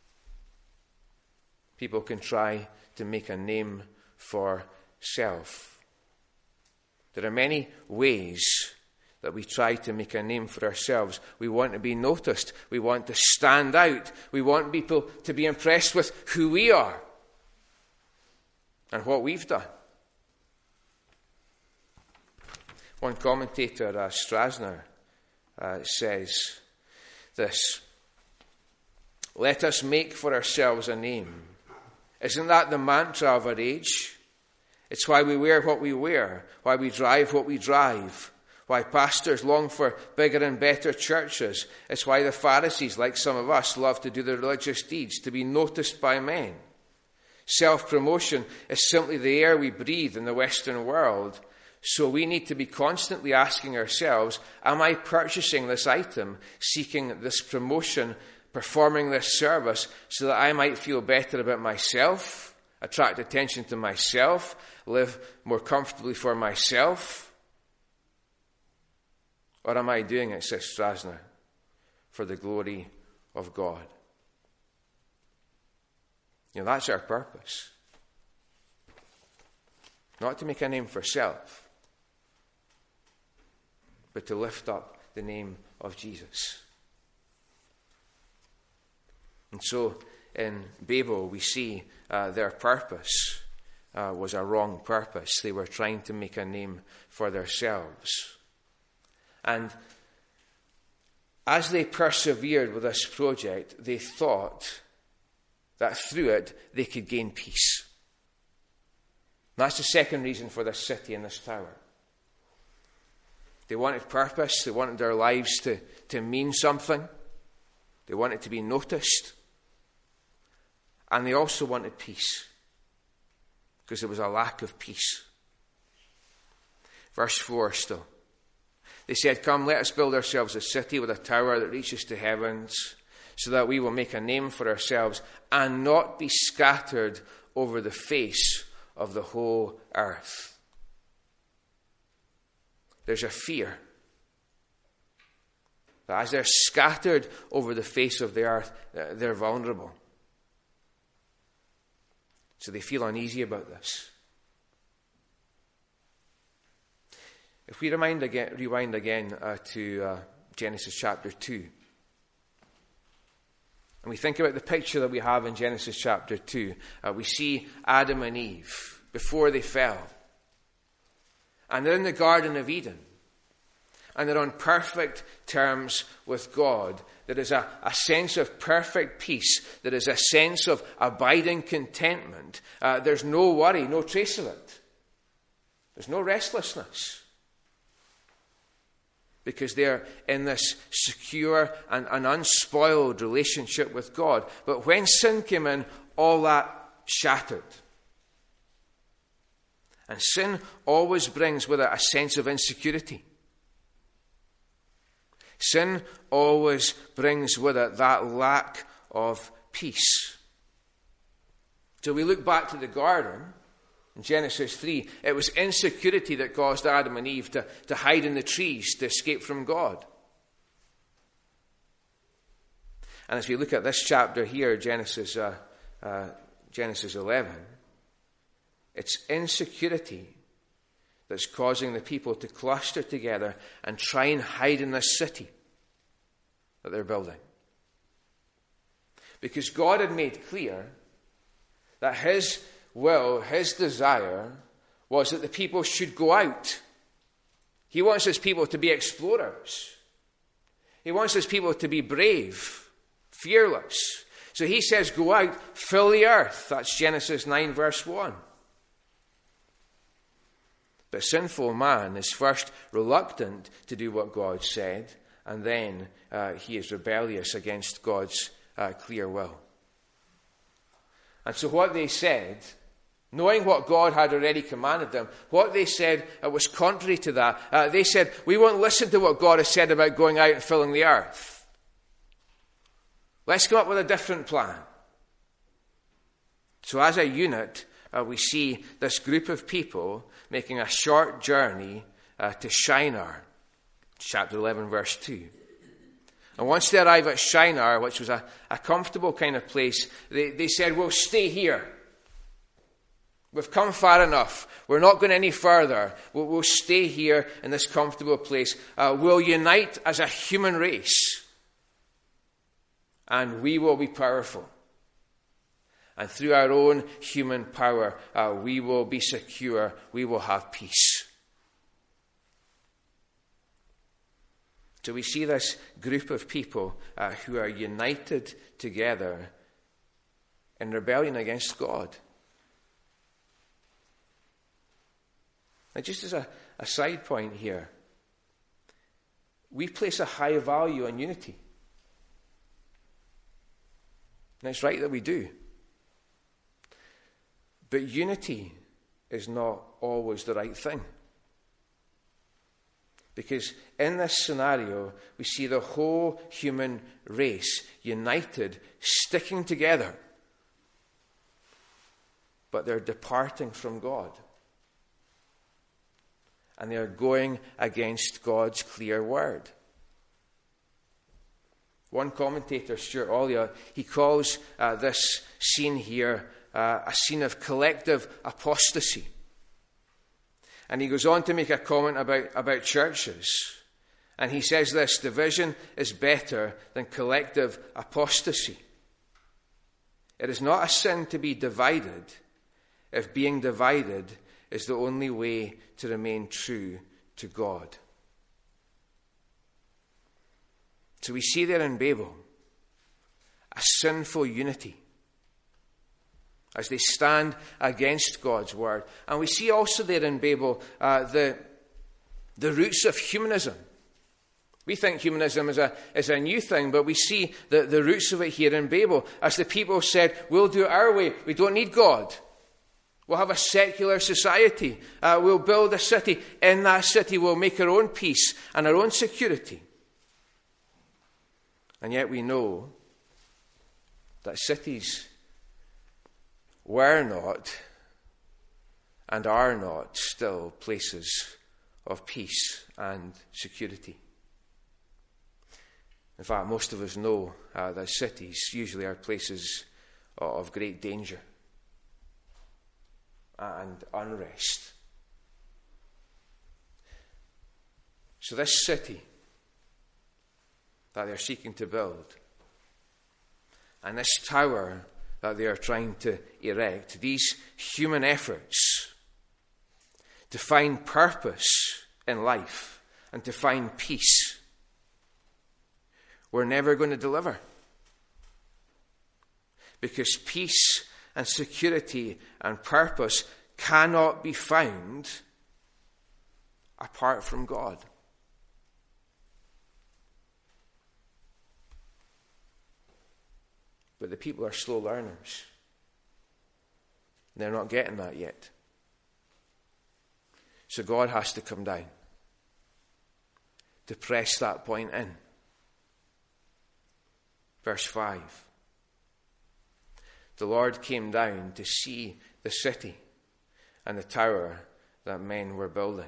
people can try to make a name for self. There are many ways that we try to make a name for ourselves. We want to be noticed. We want to stand out. We want people to be impressed with who we are and what we've done. One commentator, Strasner, says this: "Let us make for ourselves a name." Isn't that the mantra of our age? It's why we wear what we wear, why we drive what we drive, why pastors long for bigger and better churches. It's why the Pharisees, like some of us, love to do the religious deeds, to be noticed by men. Self-promotion is simply the air we breathe in the Western world. So we need to be constantly asking ourselves, am I purchasing this item, seeking this promotion, performing this service, so that I might feel better about myself, attract attention to myself, live more comfortably for myself? Or am I doing it, says Strasner, for the glory of God? That's our purpose. Not to make a name for self, but to lift up the name of Jesus. And so in Babel we see their purpose was a wrong purpose. They were trying to make a name for themselves. And as they persevered with this project, they thought that through it they could gain peace. And that's the second reason for this city and this tower. They wanted purpose. They wanted their lives to mean something. They wanted to be noticed. And they also wanted peace, because there was a lack of peace. Verse 4 still. They said, "Come, let us build ourselves a city with a tower that reaches to heavens, so that we will make a name for ourselves and not be scattered over the face of the whole earth." There's a fear that as they're scattered over the face of the earth, they're vulnerable. So they feel uneasy about this. If we rewind again to Genesis chapter 2, and we think about the picture that we have in Genesis chapter 2, we see Adam and Eve before they fell. And they're in the Garden of Eden. And they're on perfect terms with God. There is a sense of perfect peace. There is a sense of abiding contentment. There's no worry, no trace of it. There's no restlessness. Because they're in this secure and an unspoiled relationship with God. But when sin came in, all that shattered. And sin always brings with it a sense of insecurity. Sin always brings with it that lack of peace. So we look back to the garden in Genesis 3. It was insecurity that caused Adam and Eve to hide in the trees, to escape from God. And as we look at this chapter here, Genesis 11, it's insecurity that's causing the people to cluster together and try and hide in this city that they're building. Because God had made clear that his will, his desire, was that the people should go out. He wants his people to be explorers. He wants his people to be brave, fearless. So he says, go out, fill the earth. That's Genesis 9, verse 1. But sinful man is first reluctant to do what God said, and then he is rebellious against God's clear will. And so what they said, knowing what God had already commanded them, what they said was contrary to that. They said, we won't listen to what God has said about going out and filling the earth. Let's come up with a different plan. So as a unit, we see this group of people making a short journey to Shinar, chapter 11, verse 2. And once they arrive at Shinar, which was a comfortable kind of place, they said, we'll stay here. We've come far enough. We're not going any further. We'll stay here in this comfortable place. We'll unite as a human race. And we will be powerful. And through our own human power, we will be secure. We will have peace. So we see this group of people who are united together in rebellion against God. Now, just as a side point here, we place a high value on unity. And it's right that we do. But unity is not always the right thing. Because in this scenario, we see the whole human race united, sticking together. But they're departing from God. And they are going against God's clear word. One commentator, Stuart Olliott, he calls this scene here a scene of collective apostasy. And he goes on to make a comment about churches. And he says this: division is better than collective apostasy. It is not a sin to be divided if being divided is the only way to remain true to God. So we see there in Babel a sinful unity as they stand against God's word. And we see also there in Babel the roots of humanism. We think humanism is a new thing, but we see the roots of it here in Babel, as the people said, we'll do it our way, we don't need God. We'll have a secular society. We'll build a city. In that city we'll make our own peace and our own security. And yet we know that cities were not and are not still places of peace and security. In fact, most of us know that cities usually are places of great danger and unrest. So this city that they're seeking to build, and this tower that they are trying to erect, these human efforts to find purpose in life and to find peace, we're never going to deliver. Because peace and security and purpose cannot be found apart from God. But the people are slow learners. They're not getting that yet. So God has to come down to press that point in. Verse 5. The Lord came down to see the city and the tower that men were building.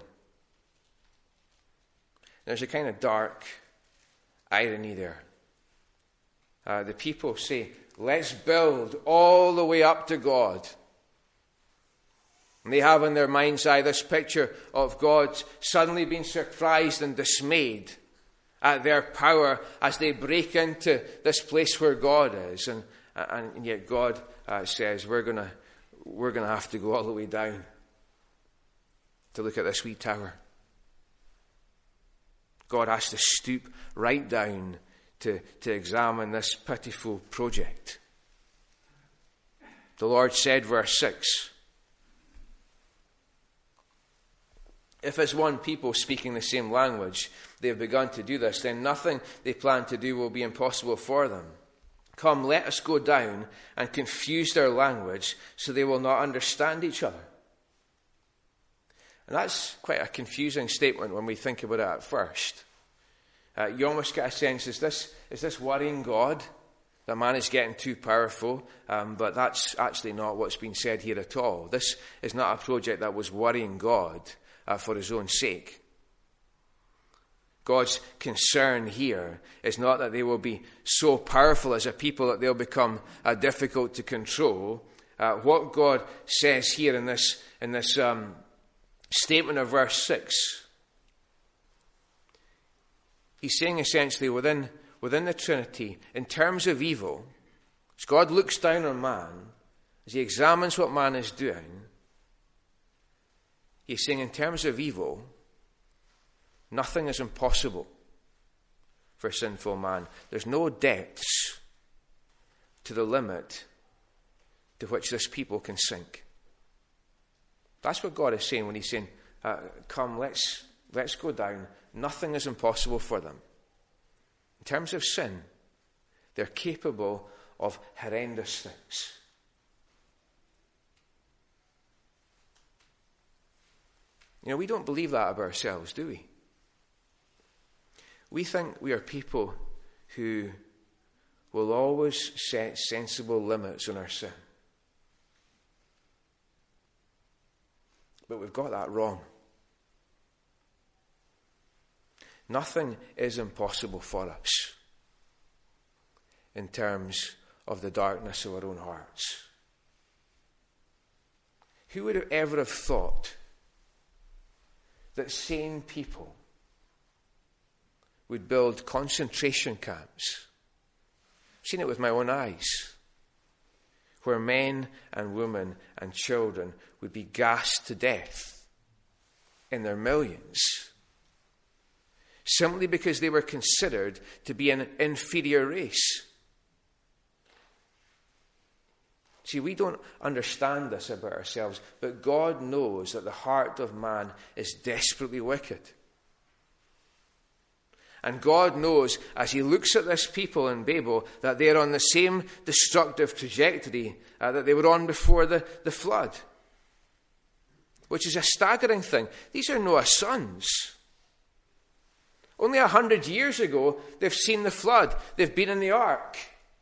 There's a kind of dark irony there. The people say, let's build all the way up to God. And they have in their mind's eye this picture of God suddenly being surprised and dismayed at their power as they break into this place where God is. And yet God says, we're going to have to go all the way down to look at this wee tower. God has to stoop right down to examine this pitiful project. The Lord said, verse 6, if as one people speaking the same language they have begun to do this, then nothing they plan to do will be impossible for them. Come, let us go down and confuse their language so they will not understand each other. And that's quite a confusing statement when we think about it at first. You almost get a sense, is this worrying God? That man is getting too powerful, but that's actually not what's been said here at all. This is not a project that was worrying God for his own sake. God's concern here is not that they will be so powerful as a people that they'll become difficult to control. What God says here in this statement of verse 6, he's saying essentially within the Trinity, in terms of evil, as God looks down on man, as he examines what man is doing, he's saying in terms of evil, nothing is impossible for sinful man. There's no depths to the limit to which this people can sink. That's what God is saying when he's saying, come, let's go down. Nothing is impossible for them. In terms of sin, they're capable of horrendous things. We don't believe that of ourselves, do we? We think we are people who will always set sensible limits on our sin. But we've got that wrong. Nothing is impossible for us in terms of the darkness of our own hearts. Who would have ever have thought that sane people would build concentration camps? I've seen it with my own eyes, where men and women and children would be gassed to death in their millions, simply because they were considered to be an inferior race. See, we don't understand this about ourselves, but God knows that the heart of man is desperately wicked. And God knows, as he looks at this people in Babel, that they're on the same destructive trajectory that they were on before the flood. Which is a staggering thing. These are Noah's sons. Only 100 years ago, they've seen the flood. They've been in the ark.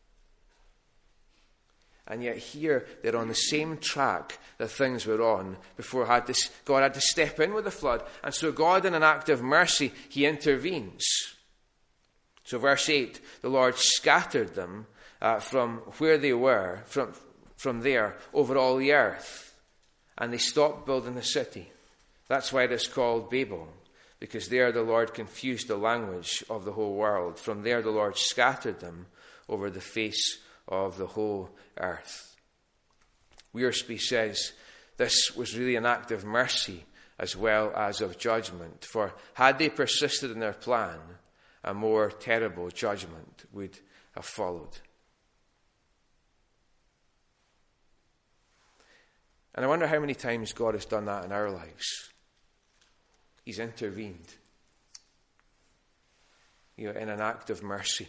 And yet here, they're on the same track that things were on before God had to step in with the flood. And so God, in an act of mercy, he intervenes. So verse 8, the Lord scattered them from where they were, from there, over all the earth. And they stopped building the city. That's why it is called Babel, because there the Lord confused the language of the whole world. From there the Lord scattered them over the face of the whole earth. Wiersbe says this was really an act of mercy as well as of judgment, for had they persisted in their plan, a more terrible judgment would have followed. And I wonder how many times God has done that in our lives. He's intervened, in an act of mercy.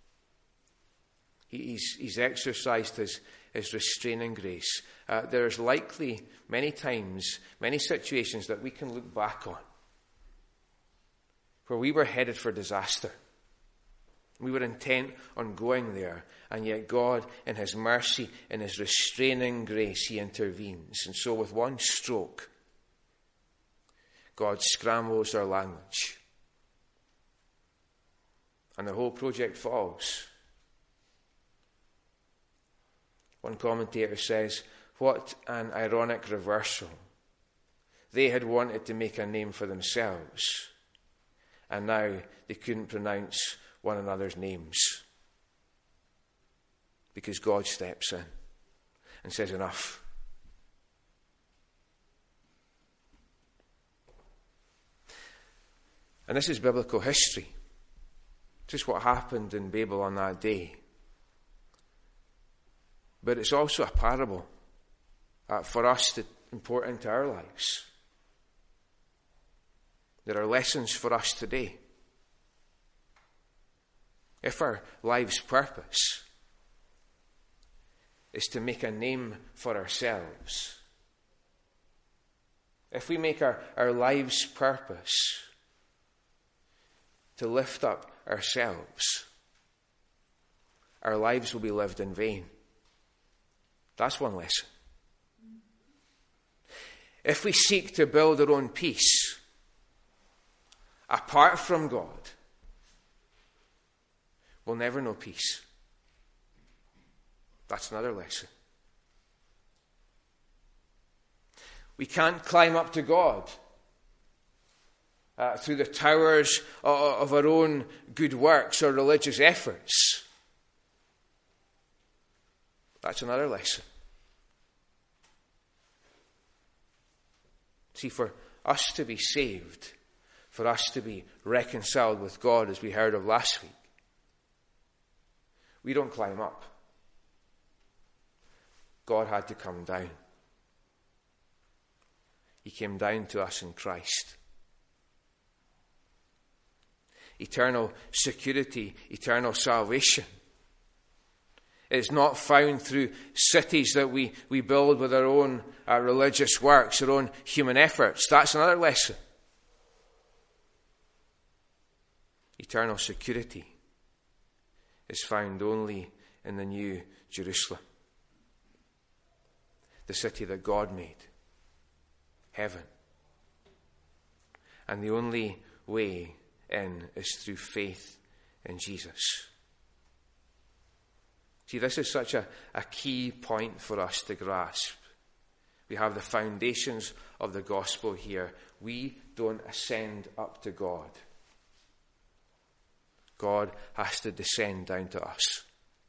He's exercised his restraining grace. There's likely many times, many situations that we can look back on where we were headed for disaster. We were intent on going there, and yet God, in his mercy, in his restraining grace, he intervenes. And so with one stroke, God scrambles our language. And the whole project falls. One commentator says, what an ironic reversal. They had wanted to make a name for themselves, and now they couldn't pronounce one another's names. Because God steps in and says, enough. And this is biblical history. This is what happened in Babel on that day. But it's also a parable for us that's important to our lives. There are lessons for us today. If our life's purpose is to make a name for ourselves, if we make our life's purpose to lift up ourselves, our lives will be lived in vain. That's one lesson. If we seek to build our own peace apart from God, we'll never know peace. That's another lesson. We can't climb up to God through the towers of our own good works or religious efforts. That's another lesson. See, for us to be saved, for us to be reconciled with God, as we heard of last week, we don't climb up. God had to come down. He came down to us in Christ. Eternal security, eternal salvation is not found through cities that we build with our own religious works, our own human efforts. That's another lesson. Eternal security is found only in the New Jerusalem, the city that God made, heaven. And the only way in is through faith in Jesus. See, this is such a key point for us to grasp. We have the foundations of the gospel here. We don't ascend up to God. God has to descend down to us.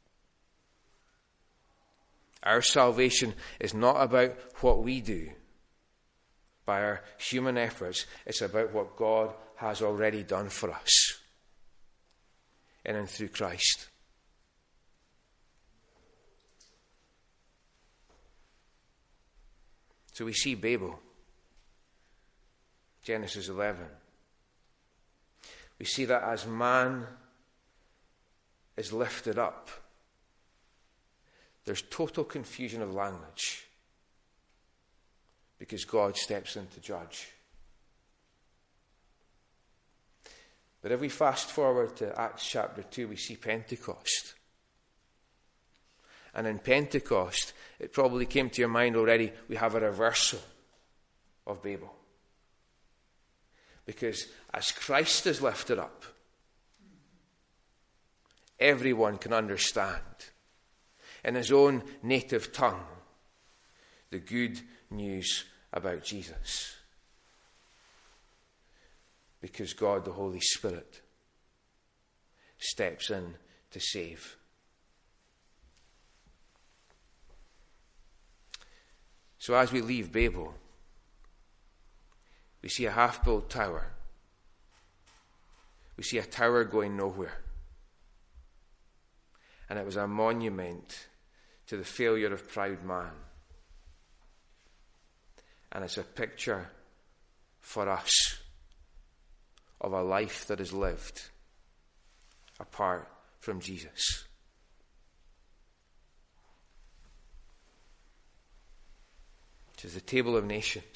Our salvation is not about what we do by our human efforts. It's about what God has already done for us in and through Christ. So we see Babel, Genesis 11. We see that as man is lifted up, there's total confusion of language because God steps in to judge. But if we fast forward to Acts chapter 2, we see Pentecost. And in Pentecost, it probably came to your mind already, we have a reversal of Babel. Because as Christ is lifted up, everyone can understand in his own native tongue the good news about Jesus. Because God, the Holy Spirit, steps in to save. So as we leave Babel, we see a half-built tower. We see a tower going nowhere. And it was a monument to the failure of proud man. And it's a picture for us of a life that is lived apart from Jesus. It is the table of nations.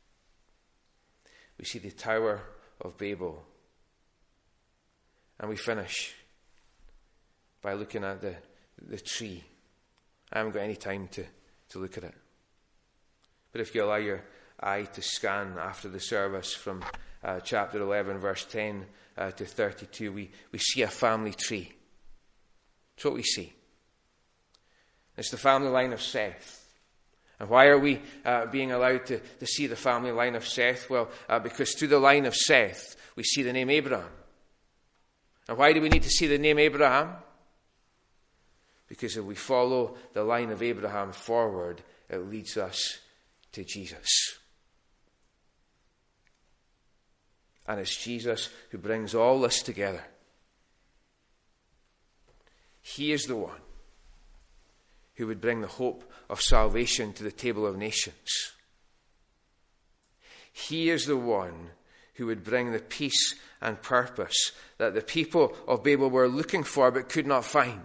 We see the Tower of Babel. And we finish by looking at the tree. I haven't got any time to look at it. But if you allow your eye to scan after the service from chapter 11, verse 10 to 32, we see a family tree. That's what we see. It's the family line of Seth. And why are we being allowed to see the family line of Seth? Well, because through the line of Seth, we see the name Abraham. And why do we need to see the name Abraham? Because if we follow the line of Abraham forward, it leads us to Jesus. And it's Jesus who brings all this together. He is the one who would bring the hope of salvation to the table of nations. He is the one who would bring the peace and purpose that the people of Babel were looking for but could not find.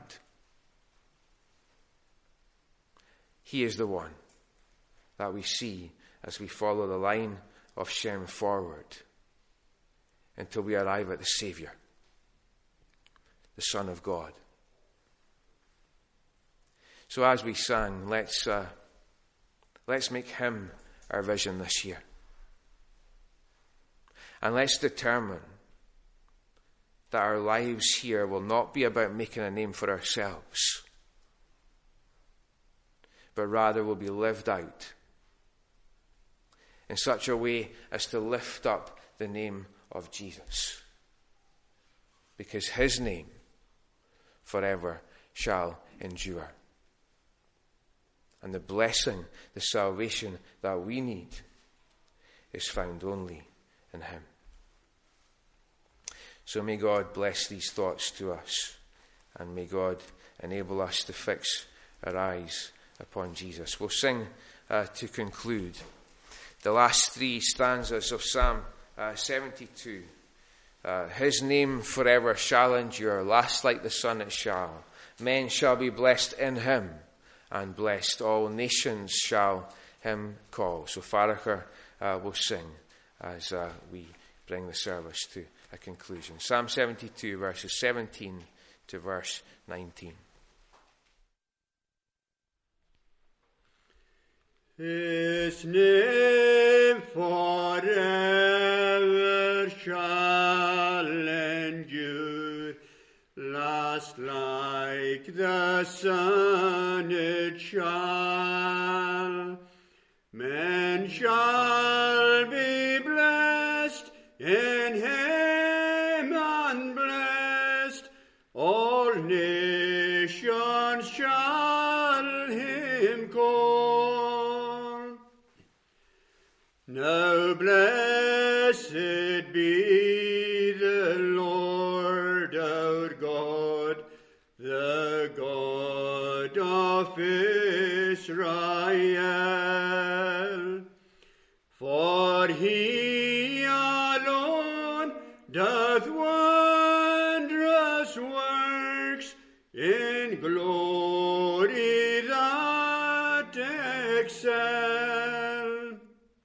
He is the one that we see as we follow the line of Shem forward until we arrive at the Savior, the Son of God. So as we sang, let's make him our vision this year. And let's determine that our lives here will not be about making a name for ourselves, but rather will be lived out in such a way as to lift up the name of Jesus. Because his name forever shall endure. And the blessing, the salvation that we need is found only in him. So may God bless these thoughts to us, and may God enable us to fix our eyes upon Jesus. We'll sing to conclude the last three stanzas of Psalm 72. His name forever shall endure, last like the sun it shall. Men shall be blessed in him, and blessed all nations shall him call. So Farracher will sing as we bring the service to a conclusion. Psalm 72, verses 17 to verse 19. His name forever shall endure, last like the sun it shall. Men shall be blessed in him, and blessed all nations shall him call. Now blessed be the Lord our God, the God of Israel. For he alone doth wondrous works in glory that excel.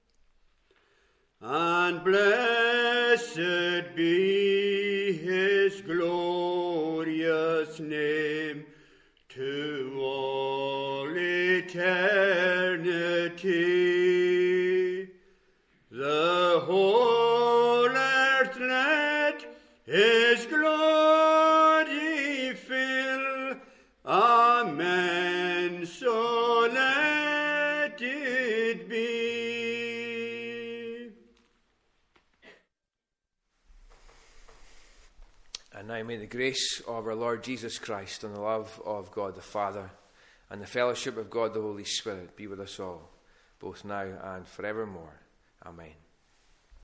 And blessed be his glorious name to all eternity. The whole earth let his glory fill. Amen. So let it be. And now may the grace of our Lord Jesus Christ and the love of God the Father and the fellowship of God the Holy Spirit be with us all, both now and forevermore. Amen.